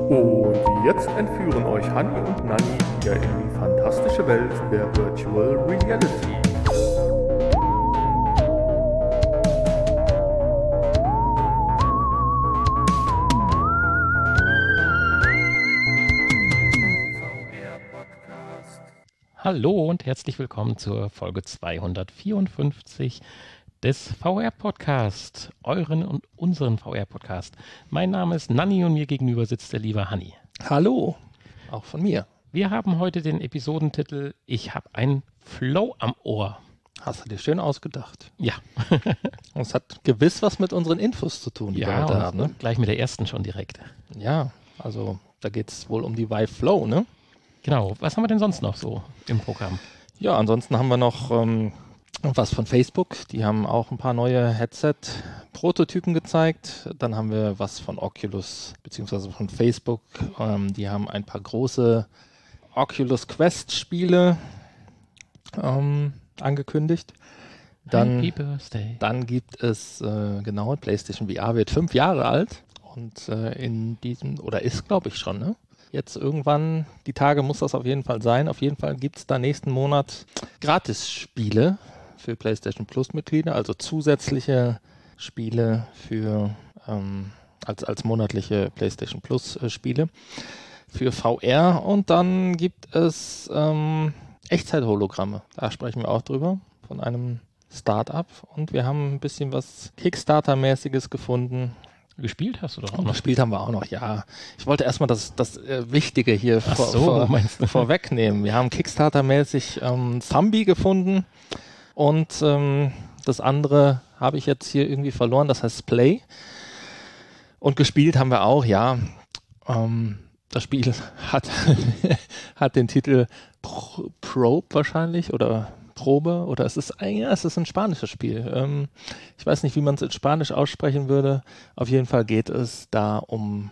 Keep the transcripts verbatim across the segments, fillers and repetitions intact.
Und jetzt entführen euch Hanni und Nanni wieder in die fantastische Welt der Virtual Reality. Hallo und herzlich willkommen zur Folge zweihundertvierundfünfzig des V R-Podcast, euren und unseren V R-Podcast. Mein Name ist Nanni und mir gegenüber sitzt der liebe Hanni. Hallo, auch von mir. Wir haben heute den Episodentitel Ich habe ein Flow am Ohr. Hast du dir schön ausgedacht. Ja. Und es hat gewiss was mit unseren Infos zu tun, die ja, wir heute haben. Ne? Gleich mit der ersten schon direkt. Ja, also da geht es wohl um die Vive Flow, ne? Genau. Was haben wir denn sonst noch so im Programm? Ja, ansonsten haben wir noch ähm, was von Facebook. Die haben auch ein paar neue Headset-Prototypen gezeigt. Dann haben wir was von Oculus beziehungsweise von Facebook. Ähm, die haben ein paar große Oculus Quest-Spiele ähm, angekündigt. Dann, Happy Birthday. dann gibt es, äh, genau, PlayStation V R wird fünf Jahre alt und äh, in diesem, oder ist glaube ich schon, ne? Jetzt irgendwann, die Tage muss das auf jeden Fall sein. Auf jeden Fall gibt es da nächsten Monat Gratis-Spiele für PlayStation Plus-Mitglieder, also zusätzliche Spiele für ähm, als, als monatliche PlayStation Plus-Spiele für V R. Und dann gibt es ähm, Echtzeit-Hologramme. Da sprechen wir auch drüber, von einem Start-up. Und wir haben ein bisschen was Kickstarter-mäßiges gefunden. Gespielt hast du doch auch Und noch. gespielt haben wir auch noch, ja. Ich wollte erstmal das, das äh, Wichtige hier Ach vor, so, vor, meinst du? vorwegnehmen. Wir haben Kickstarter-mäßig ähm, Thumby gefunden und ähm, das andere habe ich jetzt hier irgendwie verloren, das heißt Play. Und gespielt haben wir auch, ja. Ähm, das Spiel hat, hat den Titel Pro, Probe wahrscheinlich oder Probe oder es ist, ja, es ist ein spanisches Spiel. Ähm, ich weiß nicht, wie man es in Spanisch aussprechen würde. Auf jeden Fall geht es da um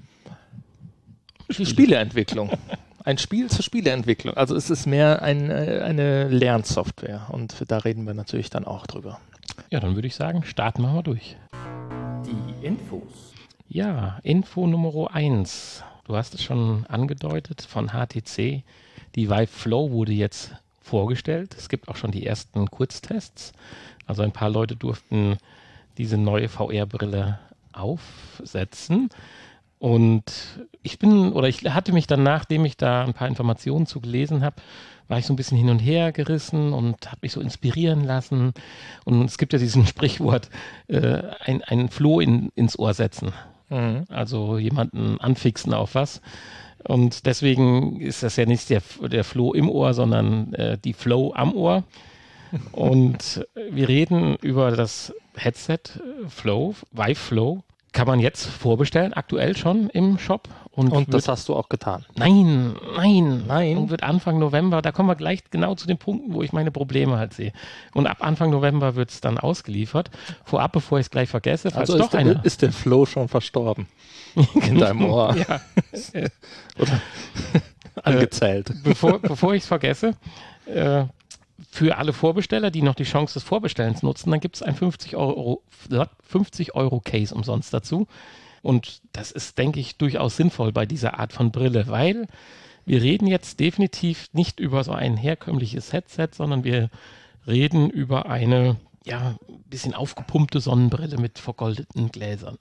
die Spieleentwicklung. Ein Spiel zur Spieleentwicklung. Also es ist mehr ein, eine Lernsoftware und da reden wir natürlich dann auch drüber. Ja, dann würde ich sagen, starten wir mal durch. Die Infos. Ja, Info Nummer eins. Du hast es schon angedeutet von H T C. Die Vive Flow wurde jetzt vorgestellt. Es gibt auch schon die ersten Kurztests. Also ein paar Leute durften diese neue V R-Brille aufsetzen. Und ich bin, oder ich hatte mich dann, nachdem ich da ein paar Informationen zu gelesen habe, war ich so ein bisschen hin und her gerissen und habe mich so inspirieren lassen. Und es gibt ja diesen Sprichwort, äh, ein, ein Floh in, ins Ohr setzen. Mhm. Also jemanden anfixen auf was. Und deswegen ist das ja nicht der, der Flow im Ohr, sondern äh, die Flow am Ohr. Und wir reden über das Headset Flow, Vive Flow. Kann man jetzt vorbestellen, aktuell schon im Shop. Und, und das wird, hast du auch getan? Nein, nein, nein. Und wird Anfang November, da kommen wir gleich genau zu den Punkten, wo ich meine Probleme halt sehe. Und ab Anfang November wird es dann ausgeliefert. Vorab, bevor ich es gleich vergesse, falls also doch ist, einer... der, ist der Flow schon verstorben? In deinem Ohr? Ja. Oder angezählt. Äh, bevor bevor ich es vergesse, äh, für alle Vorbesteller, die noch die Chance des Vorbestellens nutzen, dann gibt es ein fünfzig Euro Case umsonst dazu. Und das ist, denke ich, durchaus sinnvoll bei dieser Art von Brille, weil wir reden jetzt definitiv nicht über so ein herkömmliches Headset, sondern wir reden über eine, ja, ein bisschen aufgepumpte Sonnenbrille mit vergoldeten Gläsern.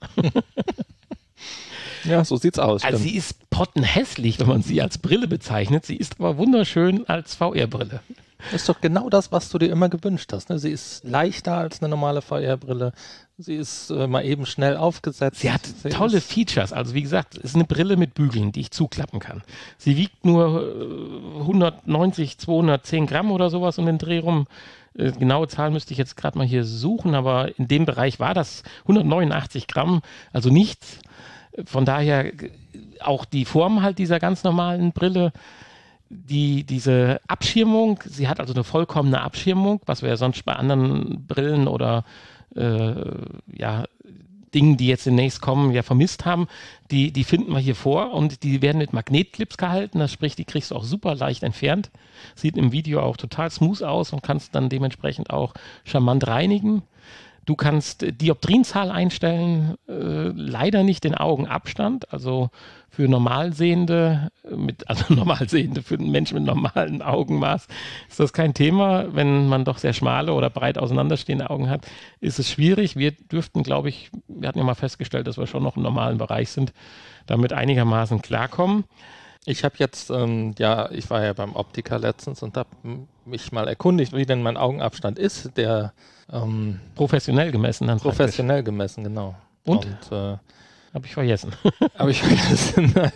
Ja, so sieht's aus. Also stimmt. sie ist pottenhässlich, wenn man sie als Brille bezeichnet. Sie ist aber wunderschön als V R-Brille. Das ist doch genau das, was du dir immer gewünscht hast. Ne? Sie ist leichter als eine normale V R-Brille. Sie ist äh, mal eben schnell aufgesetzt. Sie hat sie tolle ist Features. Also wie gesagt, es ist eine Brille mit Bügeln, die ich zuklappen kann. Sie wiegt nur äh, hundertneunzig, zweihundertzehn Gramm oder sowas um den Dreh rum. Äh, genaue Zahl müsste ich jetzt gerade mal hier suchen, aber in dem Bereich war das hundertneunundachtzig Gramm, also nichts. Von daher auch die Form halt dieser ganz normalen Brille, die, diese Abschirmung, sie hat also eine vollkommene Abschirmung, was wir ja sonst bei anderen Brillen oder äh, ja, Dingen, die jetzt demnächst kommen, ja vermisst haben, die, die finden wir hier vor und die werden mit Magnetclips gehalten, das sprich, die kriegst du auch super leicht entfernt. Sieht im Video auch total smooth aus und kannst dann dementsprechend auch charmant reinigen. Du kannst Dioptrienzahl einstellen, äh, leider nicht den Augenabstand, also für Normalsehende, mit, also Normalsehende für einen Menschen mit normalem Augenmaß ist das kein Thema. Wenn man doch sehr schmale oder breit auseinanderstehende Augen hat, ist es schwierig. Wir dürften, glaube ich, wir hatten ja mal festgestellt, dass wir schon noch im normalen Bereich sind, damit einigermaßen klarkommen. Ich habe jetzt, ähm, ja, ich war ja beim Optiker letztens und habe mich mal erkundigt, wie denn mein Augenabstand ist, der ähm, professionell gemessen dann professionell praktisch. gemessen, genau. Und? und äh, habe ich vergessen. Habe ich vergessen, nein.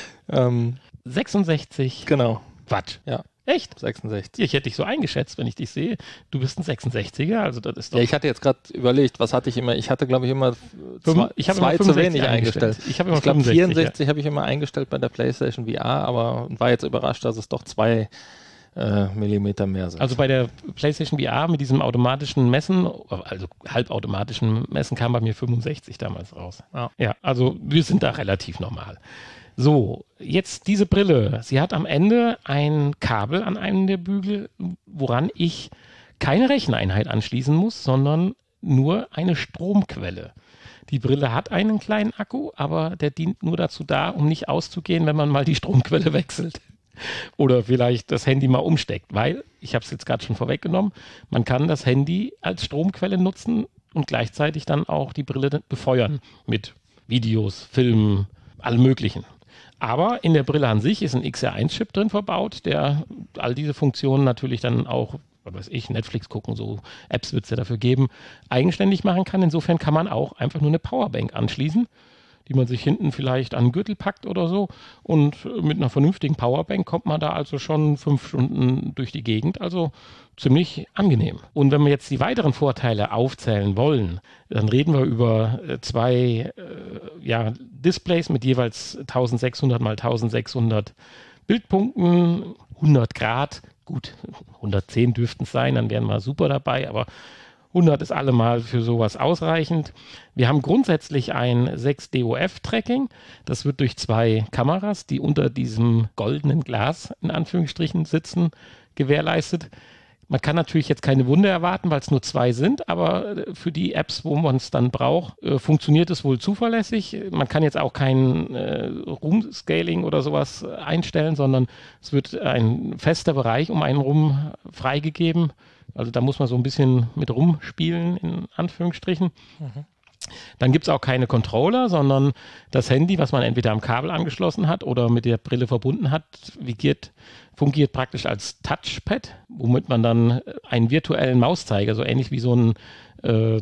ähm, sechsundsechzig Genau. Watt. Ja. Echt? sechsundsechzig. Ich hätte dich so eingeschätzt, wenn ich dich sehe. Du bist ein sechsundsechziger, also das ist doch... Ja, ich hatte jetzt gerade überlegt, was hatte ich immer? Ich hatte, glaube ich, immer zwei, ich habe zwei immer zu wenig eingestellt. Ich habe immer ich glaube, vierundsechzig ja. habe ich immer eingestellt bei der PlayStation V R, aber war jetzt überrascht, dass es doch zwei äh, Millimeter mehr sind. Also bei der PlayStation V R mit diesem automatischen Messen, also halbautomatischen Messen, kam bei mir fünfundsechzig damals raus. Ja, ja, also wir sind da relativ normal. So, jetzt diese Brille. Sie hat am Ende ein Kabel an einem der Bügel, woran ich keine Recheneinheit anschließen muss, sondern nur eine Stromquelle. Die Brille hat einen kleinen Akku, aber der dient nur dazu da, um nicht auszugehen, wenn man mal die Stromquelle wechselt. Oder vielleicht das Handy mal umsteckt, weil, ich habe es jetzt gerade schon vorweggenommen, man kann das Handy als Stromquelle nutzen und gleichzeitig dann auch die Brille befeuern mit Videos, Filmen, allem Möglichen. Aber in der Brille an sich ist ein X R eins Chip drin verbaut, der all diese Funktionen natürlich dann auch, was weiß ich, Netflix gucken, so Apps wird es ja dafür geben, eigenständig machen kann. Insofern kann man auch einfach nur eine Powerbank anschließen, die man sich hinten vielleicht an den Gürtel packt oder so. Und mit einer vernünftigen Powerbank kommt man da also schon fünf Stunden durch die Gegend. Also ziemlich angenehm. Und wenn wir jetzt die weiteren Vorteile aufzählen wollen, dann reden wir über zwei äh, ja, Displays mit jeweils eintausendsechshundert mal eintausendsechshundert Bildpunkten, hundert Grad. Gut, hundertzehn dürften es sein, dann wären wir super dabei, aber hundert ist allemal für sowas ausreichend. Wir haben grundsätzlich ein sechs D O F-Tracking. Das wird durch zwei Kameras, die unter diesem goldenen Glas in Anführungsstrichen sitzen, gewährleistet. Man kann natürlich jetzt keine Wunder erwarten, weil es nur zwei sind, aber für die Apps, wo man es dann braucht, äh, funktioniert es wohl zuverlässig. Man kann jetzt auch kein äh, Room-Scaling oder sowas einstellen, sondern es wird ein fester Bereich um einen rum freigegeben. Also da muss man so ein bisschen mit rumspielen, in Anführungsstrichen. Mhm. Dann gibt es auch keine Controller, sondern das Handy, was man entweder am Kabel angeschlossen hat oder mit der Brille verbunden hat, fungiert, fungiert praktisch als Touchpad, womit man dann einen virtuellen Mauszeiger, so ähnlich wie so ein äh,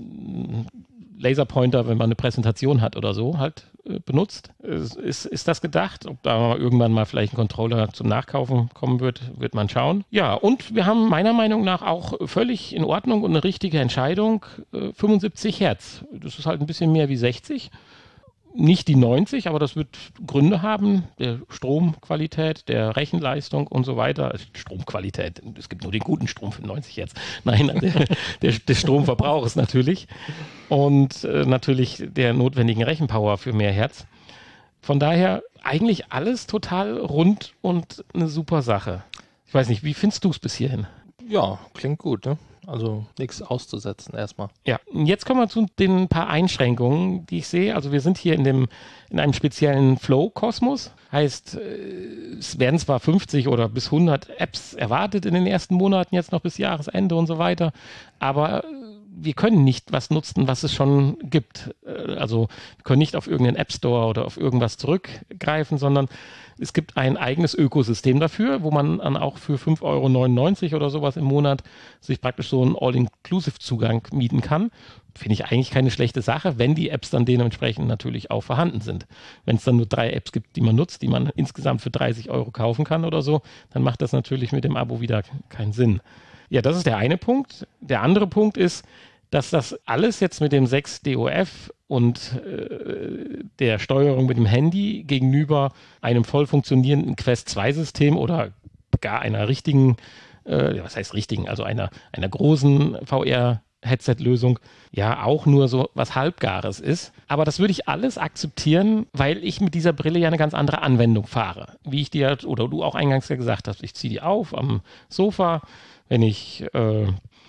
Laserpointer, wenn man eine Präsentation hat oder so, halt äh, benutzt. Ist, ist, ist das gedacht? Ob da irgendwann mal vielleicht ein Controller zum Nachkaufen kommen wird, wird man schauen. Ja, und wir haben meiner Meinung nach auch völlig in Ordnung und eine richtige Entscheidung, äh, fünfundsiebzig Hertz. Das ist halt ein bisschen mehr wie sechzig. Nicht die neunzig, aber das wird Gründe haben, der Stromqualität, der Rechenleistung und so weiter. Stromqualität, es gibt nur den guten Strom für neunzig Hertz. Nein, der, der, der Stromverbrauch ist natürlich. Und äh, natürlich der notwendigen Rechenpower für mehr Hertz. Von daher eigentlich alles total rund und eine super Sache. Ich weiß nicht, wie findest du es bis hierhin? Ja, klingt gut, ne? Also nichts auszusetzen erstmal. Ja, jetzt kommen wir zu den paar Einschränkungen, die ich sehe. Also wir sind hier in dem in einem speziellen Flow-Kosmos. Heißt, es werden zwar fünfzig oder bis hundert Apps erwartet in den ersten Monaten, jetzt noch bis Jahresende und so weiter, aber wir können nicht was nutzen, was es schon gibt. Also wir können nicht auf irgendeinen App Store oder auf irgendwas zurückgreifen, sondern es gibt ein eigenes Ökosystem dafür, wo man dann auch für fünf Euro neunundneunzig oder sowas im Monat sich praktisch so einen All-Inclusive-Zugang mieten kann. Finde ich eigentlich keine schlechte Sache, wenn die Apps dann dementsprechend natürlich auch vorhanden sind. Wenn es dann nur drei Apps gibt, die man nutzt, die man insgesamt für dreißig Euro kaufen kann oder so, dann macht das natürlich mit dem Abo wieder keinen Sinn. Ja, das ist der eine Punkt. Der andere Punkt ist, dass das alles jetzt mit dem sechs D O F und äh, der Steuerung mit dem Handy gegenüber einem voll funktionierenden Quest zwei System oder gar einer richtigen, äh, was heißt richtigen, also einer, einer großen V R-Headset-Lösung ja auch nur so was Halbgares ist. Aber das würde ich alles akzeptieren, weil ich mit dieser Brille ja eine ganz andere Anwendung fahre. Wie ich dir oder du auch eingangs ja gesagt hast, ich ziehe die auf am Sofa, wenn ich äh,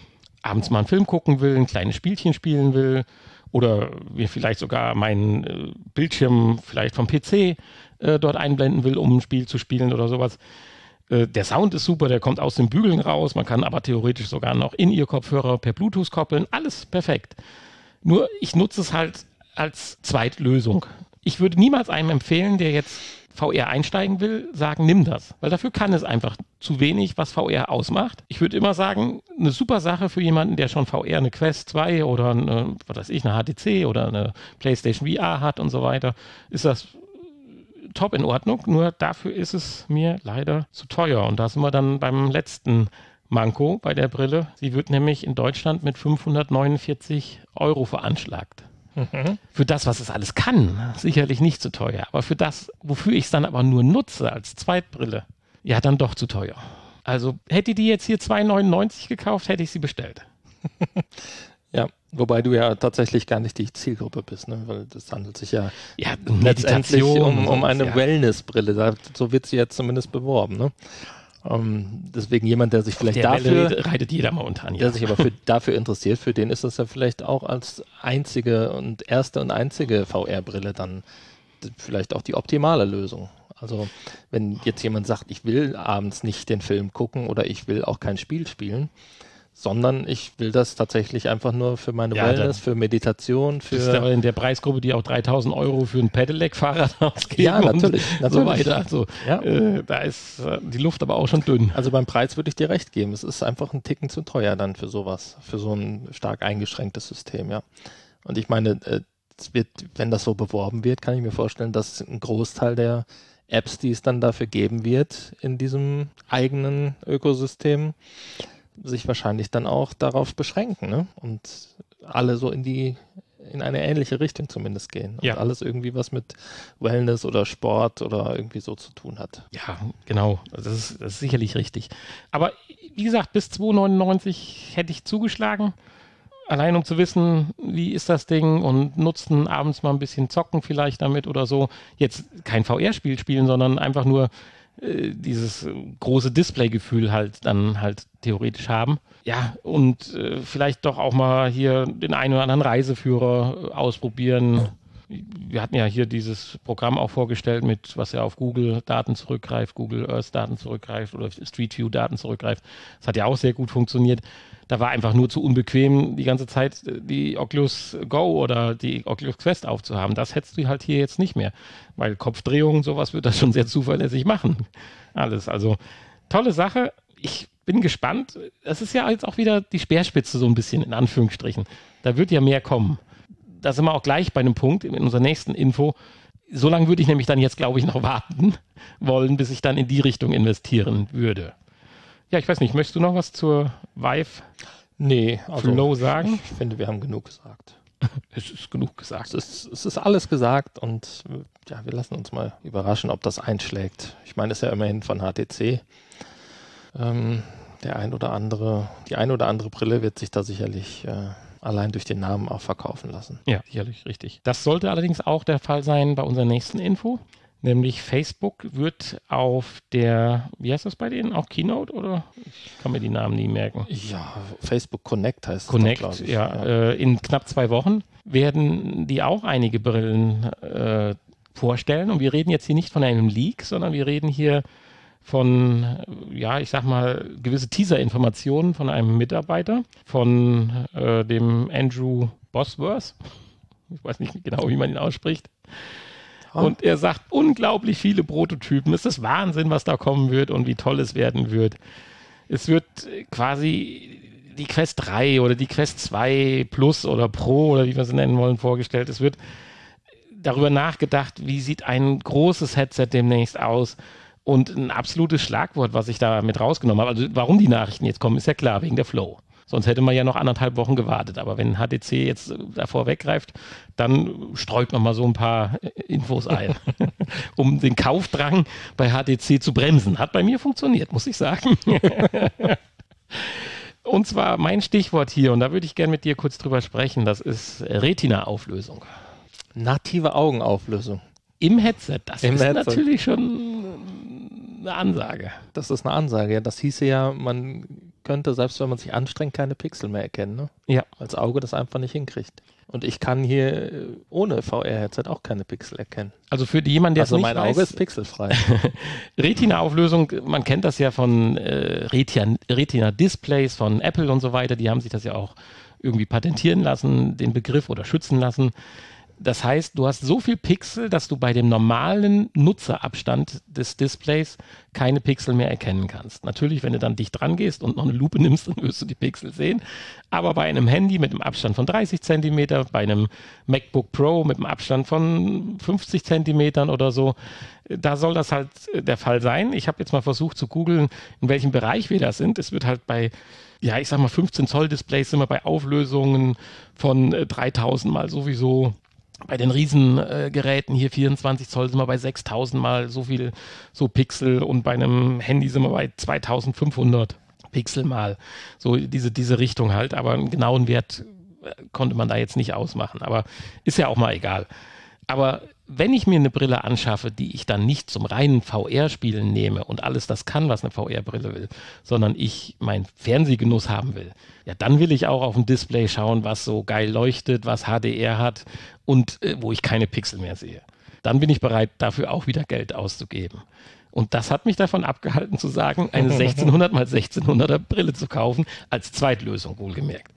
abends mal einen Film gucken will, ein kleines Spielchen spielen will oder mir vielleicht sogar meinen äh, Bildschirm vielleicht vom P C äh, dort einblenden will, um ein Spiel zu spielen oder sowas. Äh, der Sound ist super, der kommt aus den Bügeln raus, man kann aber theoretisch sogar noch In-Ear-Kopfhörer per Bluetooth koppeln, alles perfekt. Nur ich nutze es halt als Zweitlösung. Ich würde niemals einem empfehlen, der jetzt V R einsteigen will, sagen, nimm das. Weil dafür kann es einfach zu wenig, was V R ausmacht. Ich würde immer sagen, eine super Sache für jemanden, der schon V R eine Quest zwei oder eine, was weiß ich, eine H T C oder eine PlayStation V R hat und so weiter, ist das top in Ordnung. Nur dafür ist es mir leider zu teuer. Und da sind wir dann beim letzten Manko bei der Brille. Sie wird nämlich in Deutschland mit fünfhundertneunundvierzig Euro veranschlagt. Mhm. Für das, was es alles kann, sicherlich nicht zu teuer. Aber für das, wofür ich es dann aber nur nutze als Zweitbrille, ja, dann doch zu teuer. Also hätte ich die jetzt hier zwei neunundneunzig gekauft, hätte ich sie bestellt. Ja, wobei du ja tatsächlich gar nicht die Zielgruppe bist, ne? Weil das handelt sich ja, ja letztendlich um, um eine ja. Wellnessbrille. So wird sie jetzt zumindest beworben, ne? Um, deswegen jemand, der sich vielleicht der dafür Welle reitet jeder momentan, ja. der sich aber für, dafür interessiert, für den ist das ja vielleicht auch als einzige und erste und einzige V R-Brille dann vielleicht auch die optimale Lösung. Also wenn jetzt jemand sagt, ich will abends nicht den Film gucken oder ich will auch kein Spiel spielen, sondern ich will das tatsächlich einfach nur für meine ja, Wellness, für Meditation, für... Das ist aber in der Preisgruppe, die auch dreitausend Euro für ein Pedelec-Fahrrad ausgeben ja, natürlich, und natürlich. so weiter. Also, ja. äh, da ist äh, die Luft aber auch schon dünn. Also beim Preis würde ich dir recht geben. Es ist einfach ein Ticken zu teuer dann für sowas, für so ein stark eingeschränktes System, ja. Und ich meine, äh, es wird, wenn das so beworben wird, kann ich mir vorstellen, dass ein Großteil der Apps, die es dann dafür geben wird in diesem eigenen Ökosystem, sich wahrscheinlich dann auch darauf beschränken, ne? Und alle so in die, in eine ähnliche Richtung zumindest gehen. Und ja. alles irgendwie was mit Wellness oder Sport oder irgendwie so zu tun hat. Ja, genau. Das ist, das ist sicherlich richtig. Aber wie gesagt, bis zwei neunundneunzig hätte ich zugeschlagen. Allein um zu wissen, wie ist das Ding und nutzen, abends mal ein bisschen zocken vielleicht damit oder so. Jetzt kein V R-Spiel spielen, sondern einfach nur dieses große Display-Gefühl halt dann halt theoretisch haben. Ja, und äh, vielleicht doch auch mal hier den einen oder anderen Reiseführer ausprobieren. Wir hatten ja hier dieses Programm auch vorgestellt, mit was ja auf Google-Daten zurückgreift, Google Earth-Daten zurückgreift oder Street View-Daten zurückgreift. Das hat ja auch sehr gut funktioniert. Da war einfach nur zu unbequem, die ganze Zeit die Oculus Go oder die Oculus Quest aufzuhaben. Das hättest du halt hier jetzt nicht mehr, weil Kopfdrehungen, sowas wird das schon sehr zuverlässig machen. Alles, also tolle Sache. Ich bin gespannt. Es ist ja jetzt auch wieder die Speerspitze so ein bisschen, in Anführungsstrichen. Da wird ja mehr kommen. Da sind wir auch gleich bei einem Punkt in unserer nächsten Info. So lange würde ich nämlich dann jetzt, glaube ich, noch warten wollen, bis ich dann in die Richtung investieren würde. Ja, ich weiß nicht, möchtest du noch was zur Vive nee, also Flow sagen? Ich finde, wir haben genug gesagt. Es ist genug gesagt. Es ist, es ist alles gesagt und ja, wir lassen uns mal überraschen, ob das einschlägt. Ich meine, es ist ja immerhin von H T C. Ähm, der ein oder andere, die ein oder andere Brille wird sich da sicherlich äh, allein durch den Namen auch verkaufen lassen. Ja, sicherlich, richtig. Das sollte allerdings auch der Fall sein bei unserer nächsten Info. Nämlich Facebook wird auf der, wie heißt das bei denen, auch Keynote oder? Ich kann mir die Namen nie merken. Ja, Facebook Connect heißt Connect, es, glaube ich. ja. ja. Äh, in knapp zwei Wochen werden die auch einige Brillen äh, vorstellen. Und wir reden jetzt hier nicht von einem Leak, sondern wir reden hier von, ja, ich sag mal, gewisse Teaser-Informationen von einem Mitarbeiter, von äh, dem Andrew Bosworth. Ich weiß nicht genau, wie man ihn ausspricht. Und er sagt, unglaublich viele Prototypen. Es ist Wahnsinn, was da kommen wird und wie toll es werden wird. Es wird quasi die Quest drei oder die Quest zwei Plus oder Pro oder wie wir sie nennen wollen, vorgestellt. Es wird darüber nachgedacht, wie sieht ein großes Headset demnächst aus. Und ein absolutes Schlagwort, was ich da mit rausgenommen habe. Also warum die Nachrichten jetzt kommen, ist ja klar, wegen der Flow. Sonst hätte man ja noch anderthalb Wochen gewartet. Aber wenn H T C jetzt davor weggreift, dann streut man mal so ein paar Infos ein, um den Kaufdrang bei H T C zu bremsen. Hat bei mir funktioniert, muss ich sagen. Und zwar mein Stichwort hier, und da würde ich gerne mit dir kurz drüber sprechen, das ist Retina-Auflösung. Native Augenauflösung. Im Headset, das Im ist Headset. natürlich schon eine Ansage. Das ist eine Ansage, ja. Das hieße ja, man könnte, selbst wenn man sich anstrengt, keine Pixel mehr erkennen, ne? Ja. Weil das Auge das einfach nicht hinkriegt. Und ich kann hier äh, ohne V R-Headset auch keine Pixel erkennen. Also für jemanden, der Also es nicht mein weiß, Auge ist pixelfrei. Retina-Auflösung, man kennt das ja von äh, Retina, Retina-Displays von Apple und so weiter, die haben sich das ja auch irgendwie patentieren lassen, den Begriff, oder schützen lassen. Das heißt, du hast so viel Pixel, dass du bei dem normalen Nutzerabstand des Displays keine Pixel mehr erkennen kannst. Natürlich, wenn du dann dicht dran gehst und noch eine Lupe nimmst, dann wirst du die Pixel sehen. Aber bei einem Handy mit einem Abstand von dreißig Zentimeter, bei einem MacBook Pro mit einem Abstand von fünfzig Zentimetern oder so, da soll das halt der Fall sein. Ich habe jetzt mal versucht zu googeln, in welchem Bereich wir da sind. Es wird halt bei, ja, ich sag mal fünfzehn Zoll Displays sind wir bei Auflösungen von äh, dreitausend mal sowieso. Bei den Riesengeräten äh, hier vierundzwanzig Zoll sind wir bei sechstausend mal so viel so Pixel, und bei einem Handy sind wir bei zweitausendfünfhundert Pixel mal. So diese, diese Richtung halt, aber einen genauen Wert äh, konnte man da jetzt nicht ausmachen, aber ist ja auch mal egal. Aber wenn ich mir eine Brille anschaffe, die ich dann nicht zum reinen V R-Spielen nehme und alles das kann, was eine V R-Brille will, sondern ich meinen Fernsehgenuss haben will, ja, dann will ich auch auf dem Display schauen, was so geil leuchtet, was H D R hat und äh, wo ich keine Pixel mehr sehe. Dann bin ich bereit, dafür auch wieder Geld auszugeben. Und das hat mich davon abgehalten zu sagen, eine sechzehnhundert mal sechzehnhunderter Brille zu kaufen, als Zweitlösung wohlgemerkt.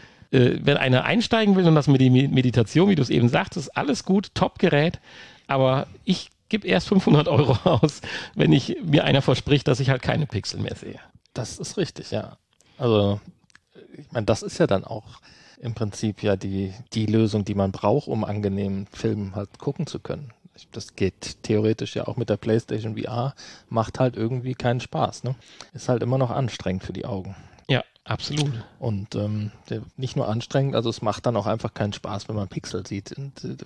Äh, wenn einer einsteigen will und das mit der Meditation, wie du es eben sagtest, alles gut, Top-Gerät, aber ich gebe erst fünfhundert Euro aus, wenn ich mir einer verspricht, dass ich halt keine Pixel mehr sehe. Das ist richtig, ja. Also, ich meine, das ist ja dann auch im Prinzip ja die, die Lösung, die man braucht, um angenehmen Film halt gucken zu können. Das geht theoretisch ja auch mit der PlayStation V R, macht halt irgendwie keinen Spaß, ne? Ist halt immer noch anstrengend für die Augen. Ja, absolut. Und ähm, nicht nur anstrengend, also es macht dann auch einfach keinen Spaß, wenn man Pixel sieht. Und, äh,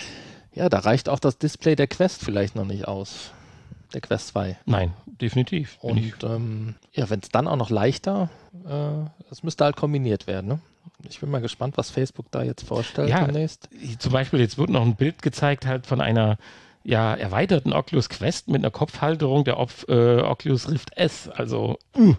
ja, da reicht auch das Display der Quest vielleicht noch nicht aus. Der Quest zwei. Nein, definitiv. Und ähm, ja, wenn es dann auch noch leichter, äh, es müsste halt kombiniert werden, ne? Ich bin mal gespannt, was Facebook da jetzt vorstellt ja, demnächst. Zum Beispiel, jetzt wird noch ein Bild gezeigt halt von einer ja, erweiterten Oculus Quest mit einer Kopfhalterung der Op- äh, Oculus Rift S. Also uh,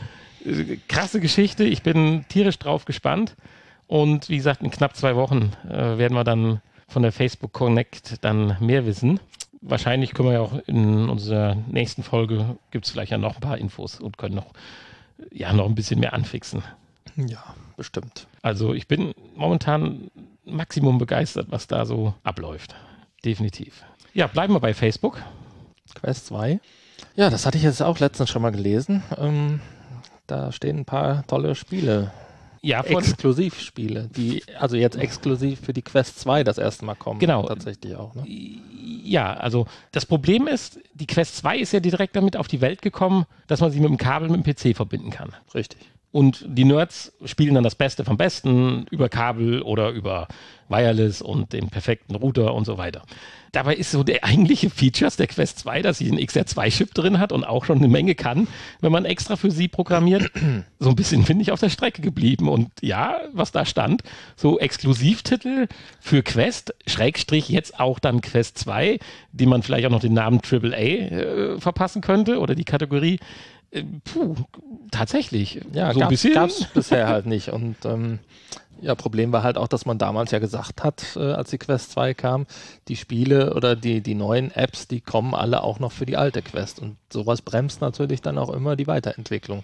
krasse Geschichte. Ich bin tierisch drauf gespannt. Und wie gesagt, in knapp zwei Wochen äh, werden wir dann von der Facebook Connect dann mehr wissen. Wahrscheinlich können wir ja auch in unserer nächsten Folge, gibt es vielleicht ja noch ein paar Infos und können noch, ja, noch ein bisschen mehr anfixen. Ja, bestimmt. Also ich bin momentan Maximum begeistert, was da so abläuft. Definitiv. Ja, bleiben wir bei Facebook. Quest zwei. Ja, das hatte ich jetzt auch letztens schon mal gelesen. Ähm, da stehen ein paar tolle Spiele. Ja, von Exklusivspiele, die also jetzt exklusiv für die Quest zwei das erste Mal kommen. Genau. Tatsächlich auch, ne? Ja, also das Problem ist, die Quest zwei ist ja direkt damit auf die Welt gekommen, dass man sie mit dem Kabel mit dem P C verbinden kann. Richtig. Und die Nerds spielen dann das Beste vom Besten über Kabel oder über Wireless und den perfekten Router und so weiter. Dabei ist so der eigentliche Features der Quest zwei, dass sie einen X R zwei Chip drin hat und auch schon eine Menge kann, wenn man extra für sie programmiert, so ein bisschen, finde ich, auf der Strecke geblieben. Und ja, was da stand, so Exklusivtitel für Quest, Schrägstrich jetzt auch dann Quest zwei, die man vielleicht auch noch den Namen Triple A äh, verpassen könnte oder die Kategorie. Äh, puh, tatsächlich. Ja, so gab ein bisschen. es bisher halt nicht. Und ähm, ja, Problem war halt auch, dass man damals ja gesagt hat, äh, als die Quest zwei kam, die Spiele oder die, die neuen Apps, die kommen alle auch noch für die alte Quest. Und sowas bremst natürlich dann auch immer die Weiterentwicklung.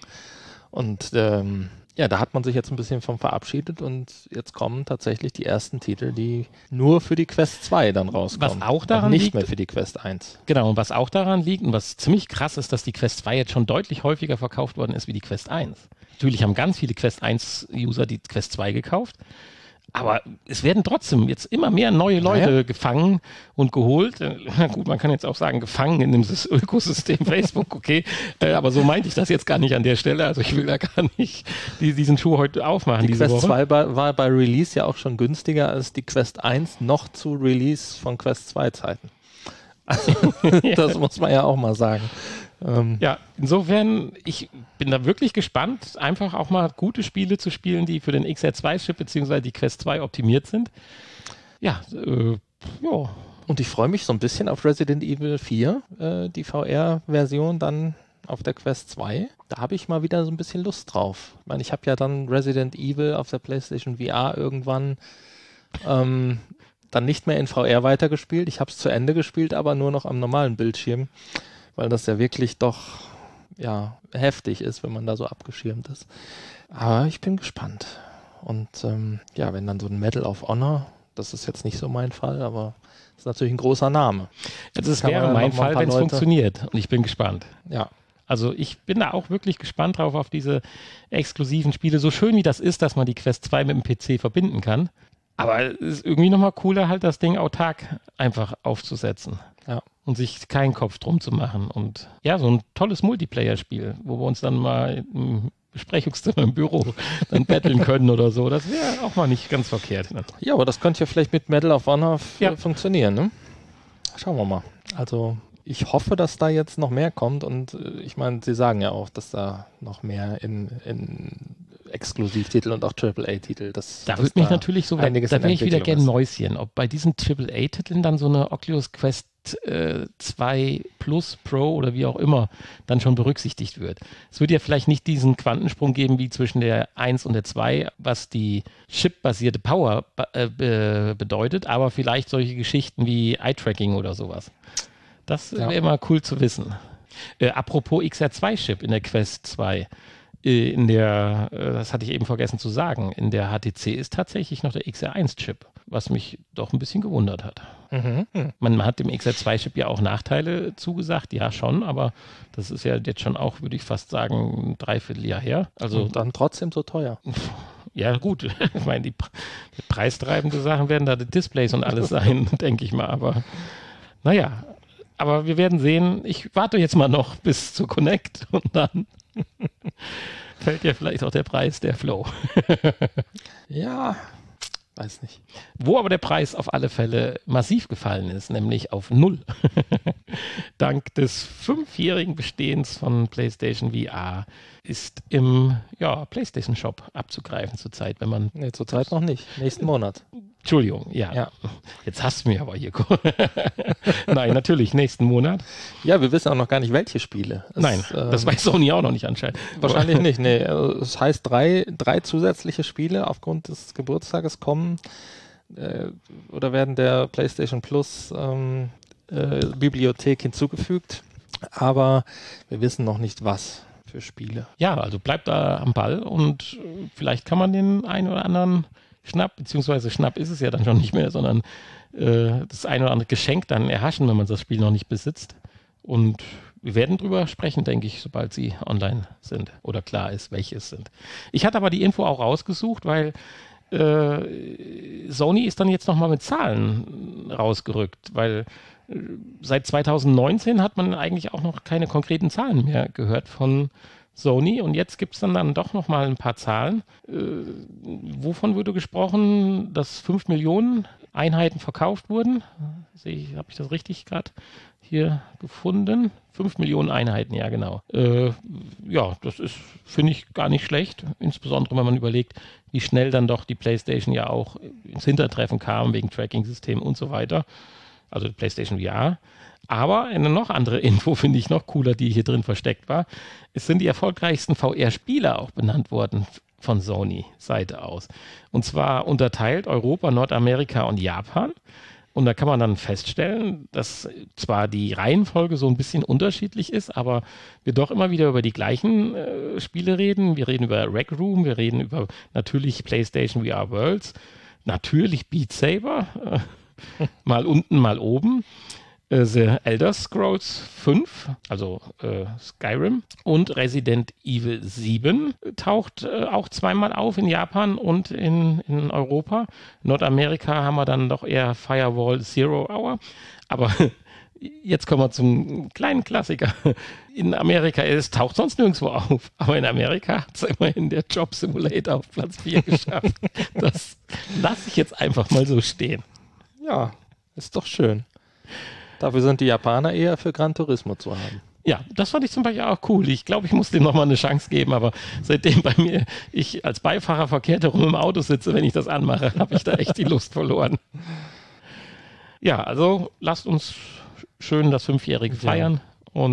Und ähm, ja, da hat man sich jetzt ein bisschen von verabschiedet und jetzt kommen tatsächlich die ersten Titel, die nur für die Quest zwei dann rauskommen. Was auch daran und nicht liegt, mehr für die Quest eins. Genau, und was auch daran liegt und was ziemlich krass ist, dass die Quest zwei jetzt schon deutlich häufiger verkauft worden ist wie die Quest eins. Natürlich haben ganz viele Quest eins User die Quest zwei gekauft, aber es werden trotzdem jetzt immer mehr neue Leute ja. gefangen und geholt. Na gut, man kann jetzt auch sagen, gefangen in dem Ökosystem Facebook, okay, äh, aber so meinte ich das jetzt gar nicht an der Stelle. Also ich will da gar nicht die, diesen Schuh heute aufmachen. Die diese Quest Woche. zwei war, war bei Release ja auch schon günstiger als die Quest eins noch zu Release von Quest zwei Zeiten. Also, das muss man ja auch mal sagen. Ähm, ja, insofern, ich bin da wirklich gespannt, einfach auch mal gute Spiele zu spielen, die für den X R zwei Chip bzw. die Quest zwei optimiert sind. Ja, äh, ja. Und ich freue mich so ein bisschen auf Resident Evil vier, äh, die V R-Version dann auf der Quest zwei. Da habe ich mal wieder so ein bisschen Lust drauf. Ich meine, ich habe ja dann Resident Evil auf der PlayStation V R irgendwann ähm, dann nicht mehr in V R weitergespielt. Ich habe es zu Ende gespielt, aber nur noch am normalen Bildschirm, weil das ja wirklich doch ja, heftig ist, wenn man da so abgeschirmt ist. Aber ich bin gespannt. Und ähm, ja, wenn dann so ein Medal of Honor, das ist jetzt nicht so mein Fall, aber das ist natürlich ein großer Name. Jetzt das wäre mein Fall, wenn es funktioniert. Und ich bin gespannt. Ja. Also ich bin da auch wirklich gespannt drauf auf diese exklusiven Spiele. So schön wie das ist, dass man die Quest zwei mit dem P C verbinden kann. Aber es ist irgendwie nochmal cooler, halt das Ding autark einfach aufzusetzen. Ja. Und sich keinen Kopf drum zu machen. Und ja, so ein tolles Multiplayer-Spiel, wo wir uns dann mal im Besprechungszimmer im Büro dann battlen können oder so. Das wäre auch mal nicht ganz verkehrt. Ne? Ja, aber das könnte ja vielleicht mit Medal of Honor f- Ja. funktionieren, ne? Schauen wir mal. Also ich hoffe, dass da jetzt noch mehr kommt und äh, ich meine, Sie sagen ja auch, dass da noch mehr in, in Exklusivtitel und auch Triple A-Titel, das Da würde mich natürlich so, da, einiges da in wäre ich wieder Entwicklung gern ist. Mäuschen, ob bei diesen Triple A-Titeln dann so eine Oculus Quest äh, zwei Plus Pro oder wie auch immer dann schon berücksichtigt wird. Es wird ja vielleicht nicht diesen Quantensprung geben wie zwischen der eins und der zwei, was die Chip-basierte Power äh, be- bedeutet, aber vielleicht solche Geschichten wie Eye-Tracking oder sowas. Das Ja. wäre mal cool zu wissen. Äh, apropos X R zwei Chip in der Quest zwei. Äh, In der, äh, das hatte ich eben vergessen zu sagen, in der H T C ist tatsächlich noch der X R eins Chip, was mich doch ein bisschen gewundert hat. Mhm. Hm. Man hat dem X R zwei Chip ja auch Nachteile zugesagt, ja schon, aber das ist ja jetzt schon auch, würde ich fast sagen, ein Dreivierteljahr her. Also Und dann trotzdem so teuer. ja gut, ich meine, die, Pre- die preistreibende Sachen werden da die Displays und alles sein, denke ich mal, aber naja, aber wir werden sehen. Ich warte jetzt mal noch bis zu Connect und dann fällt ja vielleicht auch der Preis der Flow. Ja, weiß nicht. Wo aber der Preis auf alle Fälle massiv gefallen ist, nämlich auf null. Dank des fünfjährigen Bestehens von PlayStation V R ist im ja, PlayStation Shop abzugreifen zurzeit, wenn man... Nee, zurzeit noch nicht. Nächsten Monat. Entschuldigung, ja. Ja. Jetzt hast du mich aber hier. Nein, natürlich, nächsten Monat. Ja, wir wissen auch noch gar nicht, welche Spiele. Es, Nein, das ähm, weiß Sony auch noch nicht anscheinend. Wahrscheinlich nicht, nee. Also, es heißt, drei, drei zusätzliche Spiele aufgrund des Geburtstages kommen äh, oder werden der PlayStation Plus ähm, äh, Bibliothek hinzugefügt. Aber wir wissen noch nicht, was für Spiele. Ja, also bleibt da am Ball und äh, vielleicht kann man den einen oder anderen Schnapp, beziehungsweise Schnapp ist es ja dann schon nicht mehr, sondern äh, das ein oder andere Geschenk dann erhaschen, wenn man das Spiel noch nicht besitzt. Und wir werden drüber sprechen, denke ich, sobald sie online sind oder klar ist, welche es sind. Ich hatte aber die Info auch rausgesucht, weil äh, Sony ist dann jetzt nochmal mit Zahlen rausgerückt, weil äh, seit zweitausendneunzehn hat man eigentlich auch noch keine konkreten Zahlen mehr gehört von Sony und jetzt gibt es dann, dann doch nochmal ein paar Zahlen. Äh, wovon wurde gesprochen, dass fünf Millionen Einheiten verkauft wurden? Sehe ich, habe ich das richtig gerade hier gefunden? fünf Millionen Einheiten, ja genau. Äh, ja, das ist, finde ich, gar nicht schlecht, insbesondere wenn man überlegt, wie schnell dann doch die PlayStation ja auch ins Hintertreffen kam, wegen Tracking-System und so weiter. Also die PlayStation V R. Aber eine noch andere Info finde ich noch cooler, die hier drin versteckt war. Es sind die erfolgreichsten V R-Spieler auch benannt worden von Sony-Seite aus. Und zwar unterteilt Europa, Nordamerika und Japan. Und da kann man dann feststellen, dass zwar die Reihenfolge so ein bisschen unterschiedlich ist, aber wir doch immer wieder über die gleichen äh, Spiele reden. Wir reden über Rec Room, wir reden über natürlich PlayStation V R Worlds, natürlich Beat Saber, äh, mal unten, mal oben. The Elder Scrolls fünf, also äh, Skyrim, und Resident Evil sieben taucht äh, auch zweimal auf in Japan und in, in Europa. In Nordamerika haben wir dann doch eher Firewall Zero Hour. Aber jetzt kommen wir zum kleinen Klassiker. In Amerika es taucht sonst nirgendwo auf, aber in Amerika hat es immerhin der Job Simulator auf Platz vier geschafft. Das lasse ich jetzt einfach mal so stehen. Ja, ist doch schön. Dafür sind die Japaner eher für Gran Turismo zu haben. Ja, das fand ich zum Beispiel auch cool. Ich glaube, ich muss dem nochmal eine Chance geben, aber seitdem bei mir ich als Beifahrer verkehrt herum im Auto sitze, wenn ich das anmache, habe ich da echt die Lust verloren. Ja, also lasst uns schön das Fünfjährige feiern und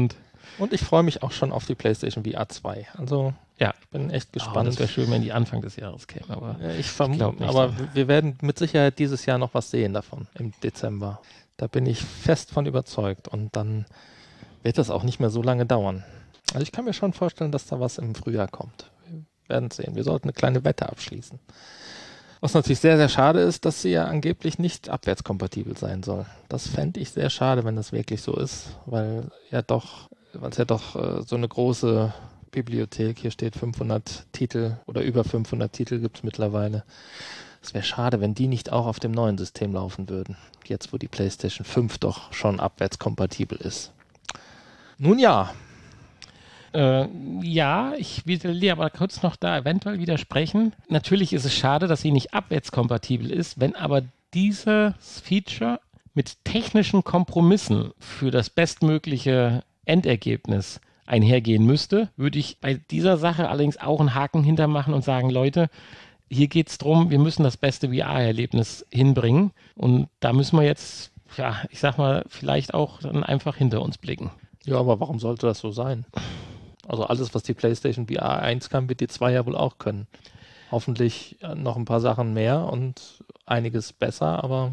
Und ich freue mich auch schon auf die PlayStation V R zwei. Also ja, ich bin echt gespannt. Oh, das wäre schön, wenn die Anfang des Jahres käme. Aber ja, ich vermute, nicht aber so. wir werden mit Sicherheit dieses Jahr noch was sehen davon im Dezember. Da bin ich fest von überzeugt. Und dann wird das auch nicht mehr so lange dauern. Also ich kann mir schon vorstellen, dass da was im Frühjahr kommt. Wir werden sehen. Wir sollten eine kleine Wette abschließen. Was natürlich sehr, sehr schade ist, dass sie ja angeblich nicht abwärtskompatibel sein soll. Das fände ich sehr schade, wenn das wirklich so ist, weil ja doch, weil es ja doch äh, so eine große Bibliothek, hier steht fünfhundert Titel oder über fünfhundert Titel gibt es mittlerweile. Es wäre schade, wenn die nicht auch auf dem neuen System laufen würden. Jetzt, wo die PlayStation fünf doch schon abwärtskompatibel ist. Nun ja. Äh, ja, ich will dir aber kurz noch da eventuell widersprechen. Natürlich ist es schade, dass sie nicht abwärtskompatibel ist, wenn aber dieses Feature mit technischen Kompromissen für das bestmögliche Endergebnis einhergehen müsste, würde ich bei dieser Sache allerdings auch einen Haken hintermachen und sagen, Leute, hier geht es darum, wir müssen das beste V R-Erlebnis hinbringen und da müssen wir jetzt, ja, ich sag mal, vielleicht auch dann einfach hinter uns blicken. Ja, aber warum sollte das so sein? Also alles, was die PlayStation V R eins kann, wird die zwei ja wohl auch können. Hoffentlich noch ein paar Sachen mehr und einiges besser, aber...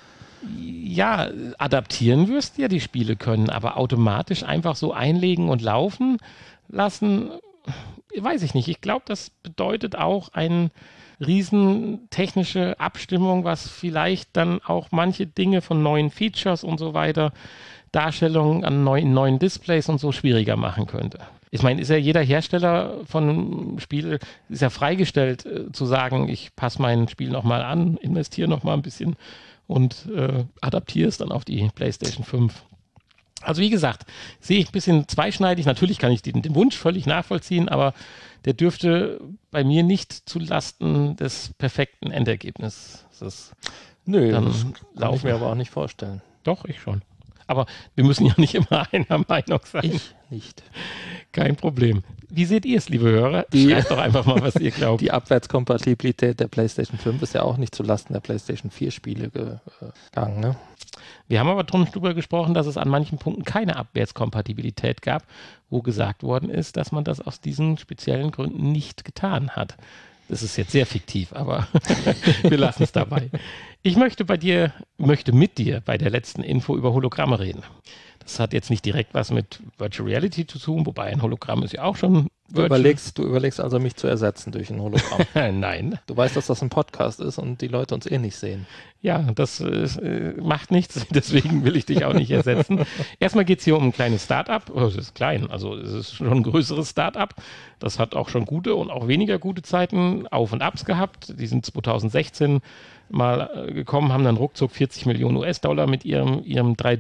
Ja, adaptieren wirst du ja die Spiele können, aber automatisch einfach so einlegen und laufen lassen, weiß ich nicht. Ich glaube, das bedeutet auch eine riesen technische Abstimmung, was vielleicht dann auch manche Dinge von neuen Features und so weiter, Darstellungen an neuen, neuen Displays und so schwieriger machen könnte. Ich meine, ist ja jeder Hersteller von einem Spiel, ist ja freigestellt äh, zu sagen, ich passe mein Spiel nochmal an, investiere nochmal ein bisschen und äh, adaptiere es dann auf die PlayStation fünf. Also wie gesagt, sehe ich ein bisschen zweischneidig. Natürlich kann ich den, den Wunsch völlig nachvollziehen, aber der dürfte bei mir nicht zulasten des perfekten Endergebnisses. Nö, dann das kann laufen. ich mir aber auch nicht vorstellen. Doch, ich schon. Aber wir müssen ja nicht immer einer Meinung sein. Ich nicht. Kein Problem. Wie seht ihr es, liebe Hörer? Die, Schreibt doch einfach mal, was ihr glaubt. Die Abwärtskompatibilität der PlayStation fünf ist ja auch nicht zulasten der PlayStation vier Spiele gegangen, ne? Wir haben aber darüber gesprochen, dass es an manchen Punkten keine Abwärtskompatibilität gab, wo gesagt worden ist, dass man das aus diesen speziellen Gründen nicht getan hat. Das ist jetzt sehr fiktiv, aber wir lassen es dabei. Ich möchte bei dir, möchte mit dir bei der letzten Info über Hologramme reden. Das hat jetzt nicht direkt was mit Virtual Reality zu tun, wobei ein Hologramm ist ja auch schon Du überlegst, du überlegst also, mich zu ersetzen durch ein Hologramm. Nein. Du weißt, dass das ein Podcast ist und die Leute uns eh nicht sehen. Ja, das äh, macht nichts, deswegen will ich dich auch nicht ersetzen. Erstmal geht es hier um ein kleines Start-up. Oh, es ist klein, also es ist schon ein größeres Start-up. Das hat auch schon gute und auch weniger gute Zeiten, Auf und Abs gehabt. Die sind zwanzig sechzehn mal äh, gekommen, haben dann ruckzuck vierzig Millionen U S-Dollar mit ihrem, ihrem drei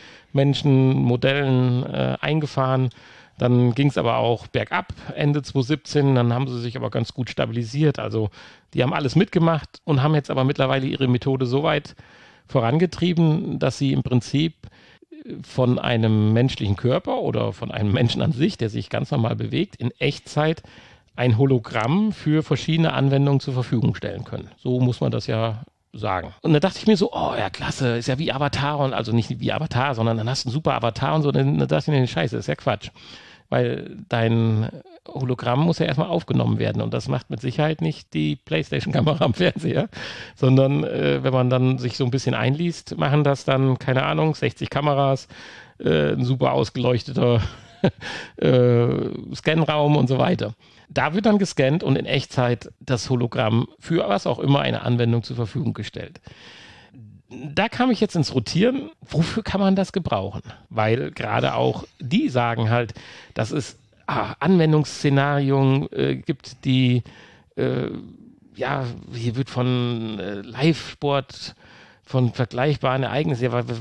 D-Menschen-Modellen äh, eingefahren. Dann ging es aber auch bergab Ende zwanzig siebzehn, dann haben sie sich aber ganz gut stabilisiert. Also die haben alles mitgemacht und haben jetzt aber mittlerweile ihre Methode so weit vorangetrieben, dass sie im Prinzip von einem menschlichen Körper oder von einem Menschen an sich, der sich ganz normal bewegt, in Echtzeit ein Hologramm für verschiedene Anwendungen zur Verfügung stellen können. So muss man das ja sagen. Und da dachte ich mir so, oh ja, klasse, ist ja wie Avatar, und also nicht wie Avatar, sondern dann hast du einen super Avatar und so. Dann dachte ich mir, scheiße, das ist ja Quatsch. Weil dein Hologramm muss ja erstmal aufgenommen werden und das macht mit Sicherheit nicht die PlayStation-Kamera am Fernseher, sondern äh, wenn man dann sich so ein bisschen einliest, machen das dann, keine Ahnung, sechzig Kameras, äh, ein super ausgeleuchteter äh, Scanraum und so weiter. Da wird dann gescannt und in Echtzeit das Hologramm für was auch immer eine Anwendung zur Verfügung gestellt. Da kam ich jetzt ins Rotieren, wofür kann man das gebrauchen? Weil gerade auch die sagen halt, dass es ah, Anwendungsszenarien äh, gibt, die, äh, ja, hier wird von äh, Live-Sport, von vergleichbaren Ereignissen, ja,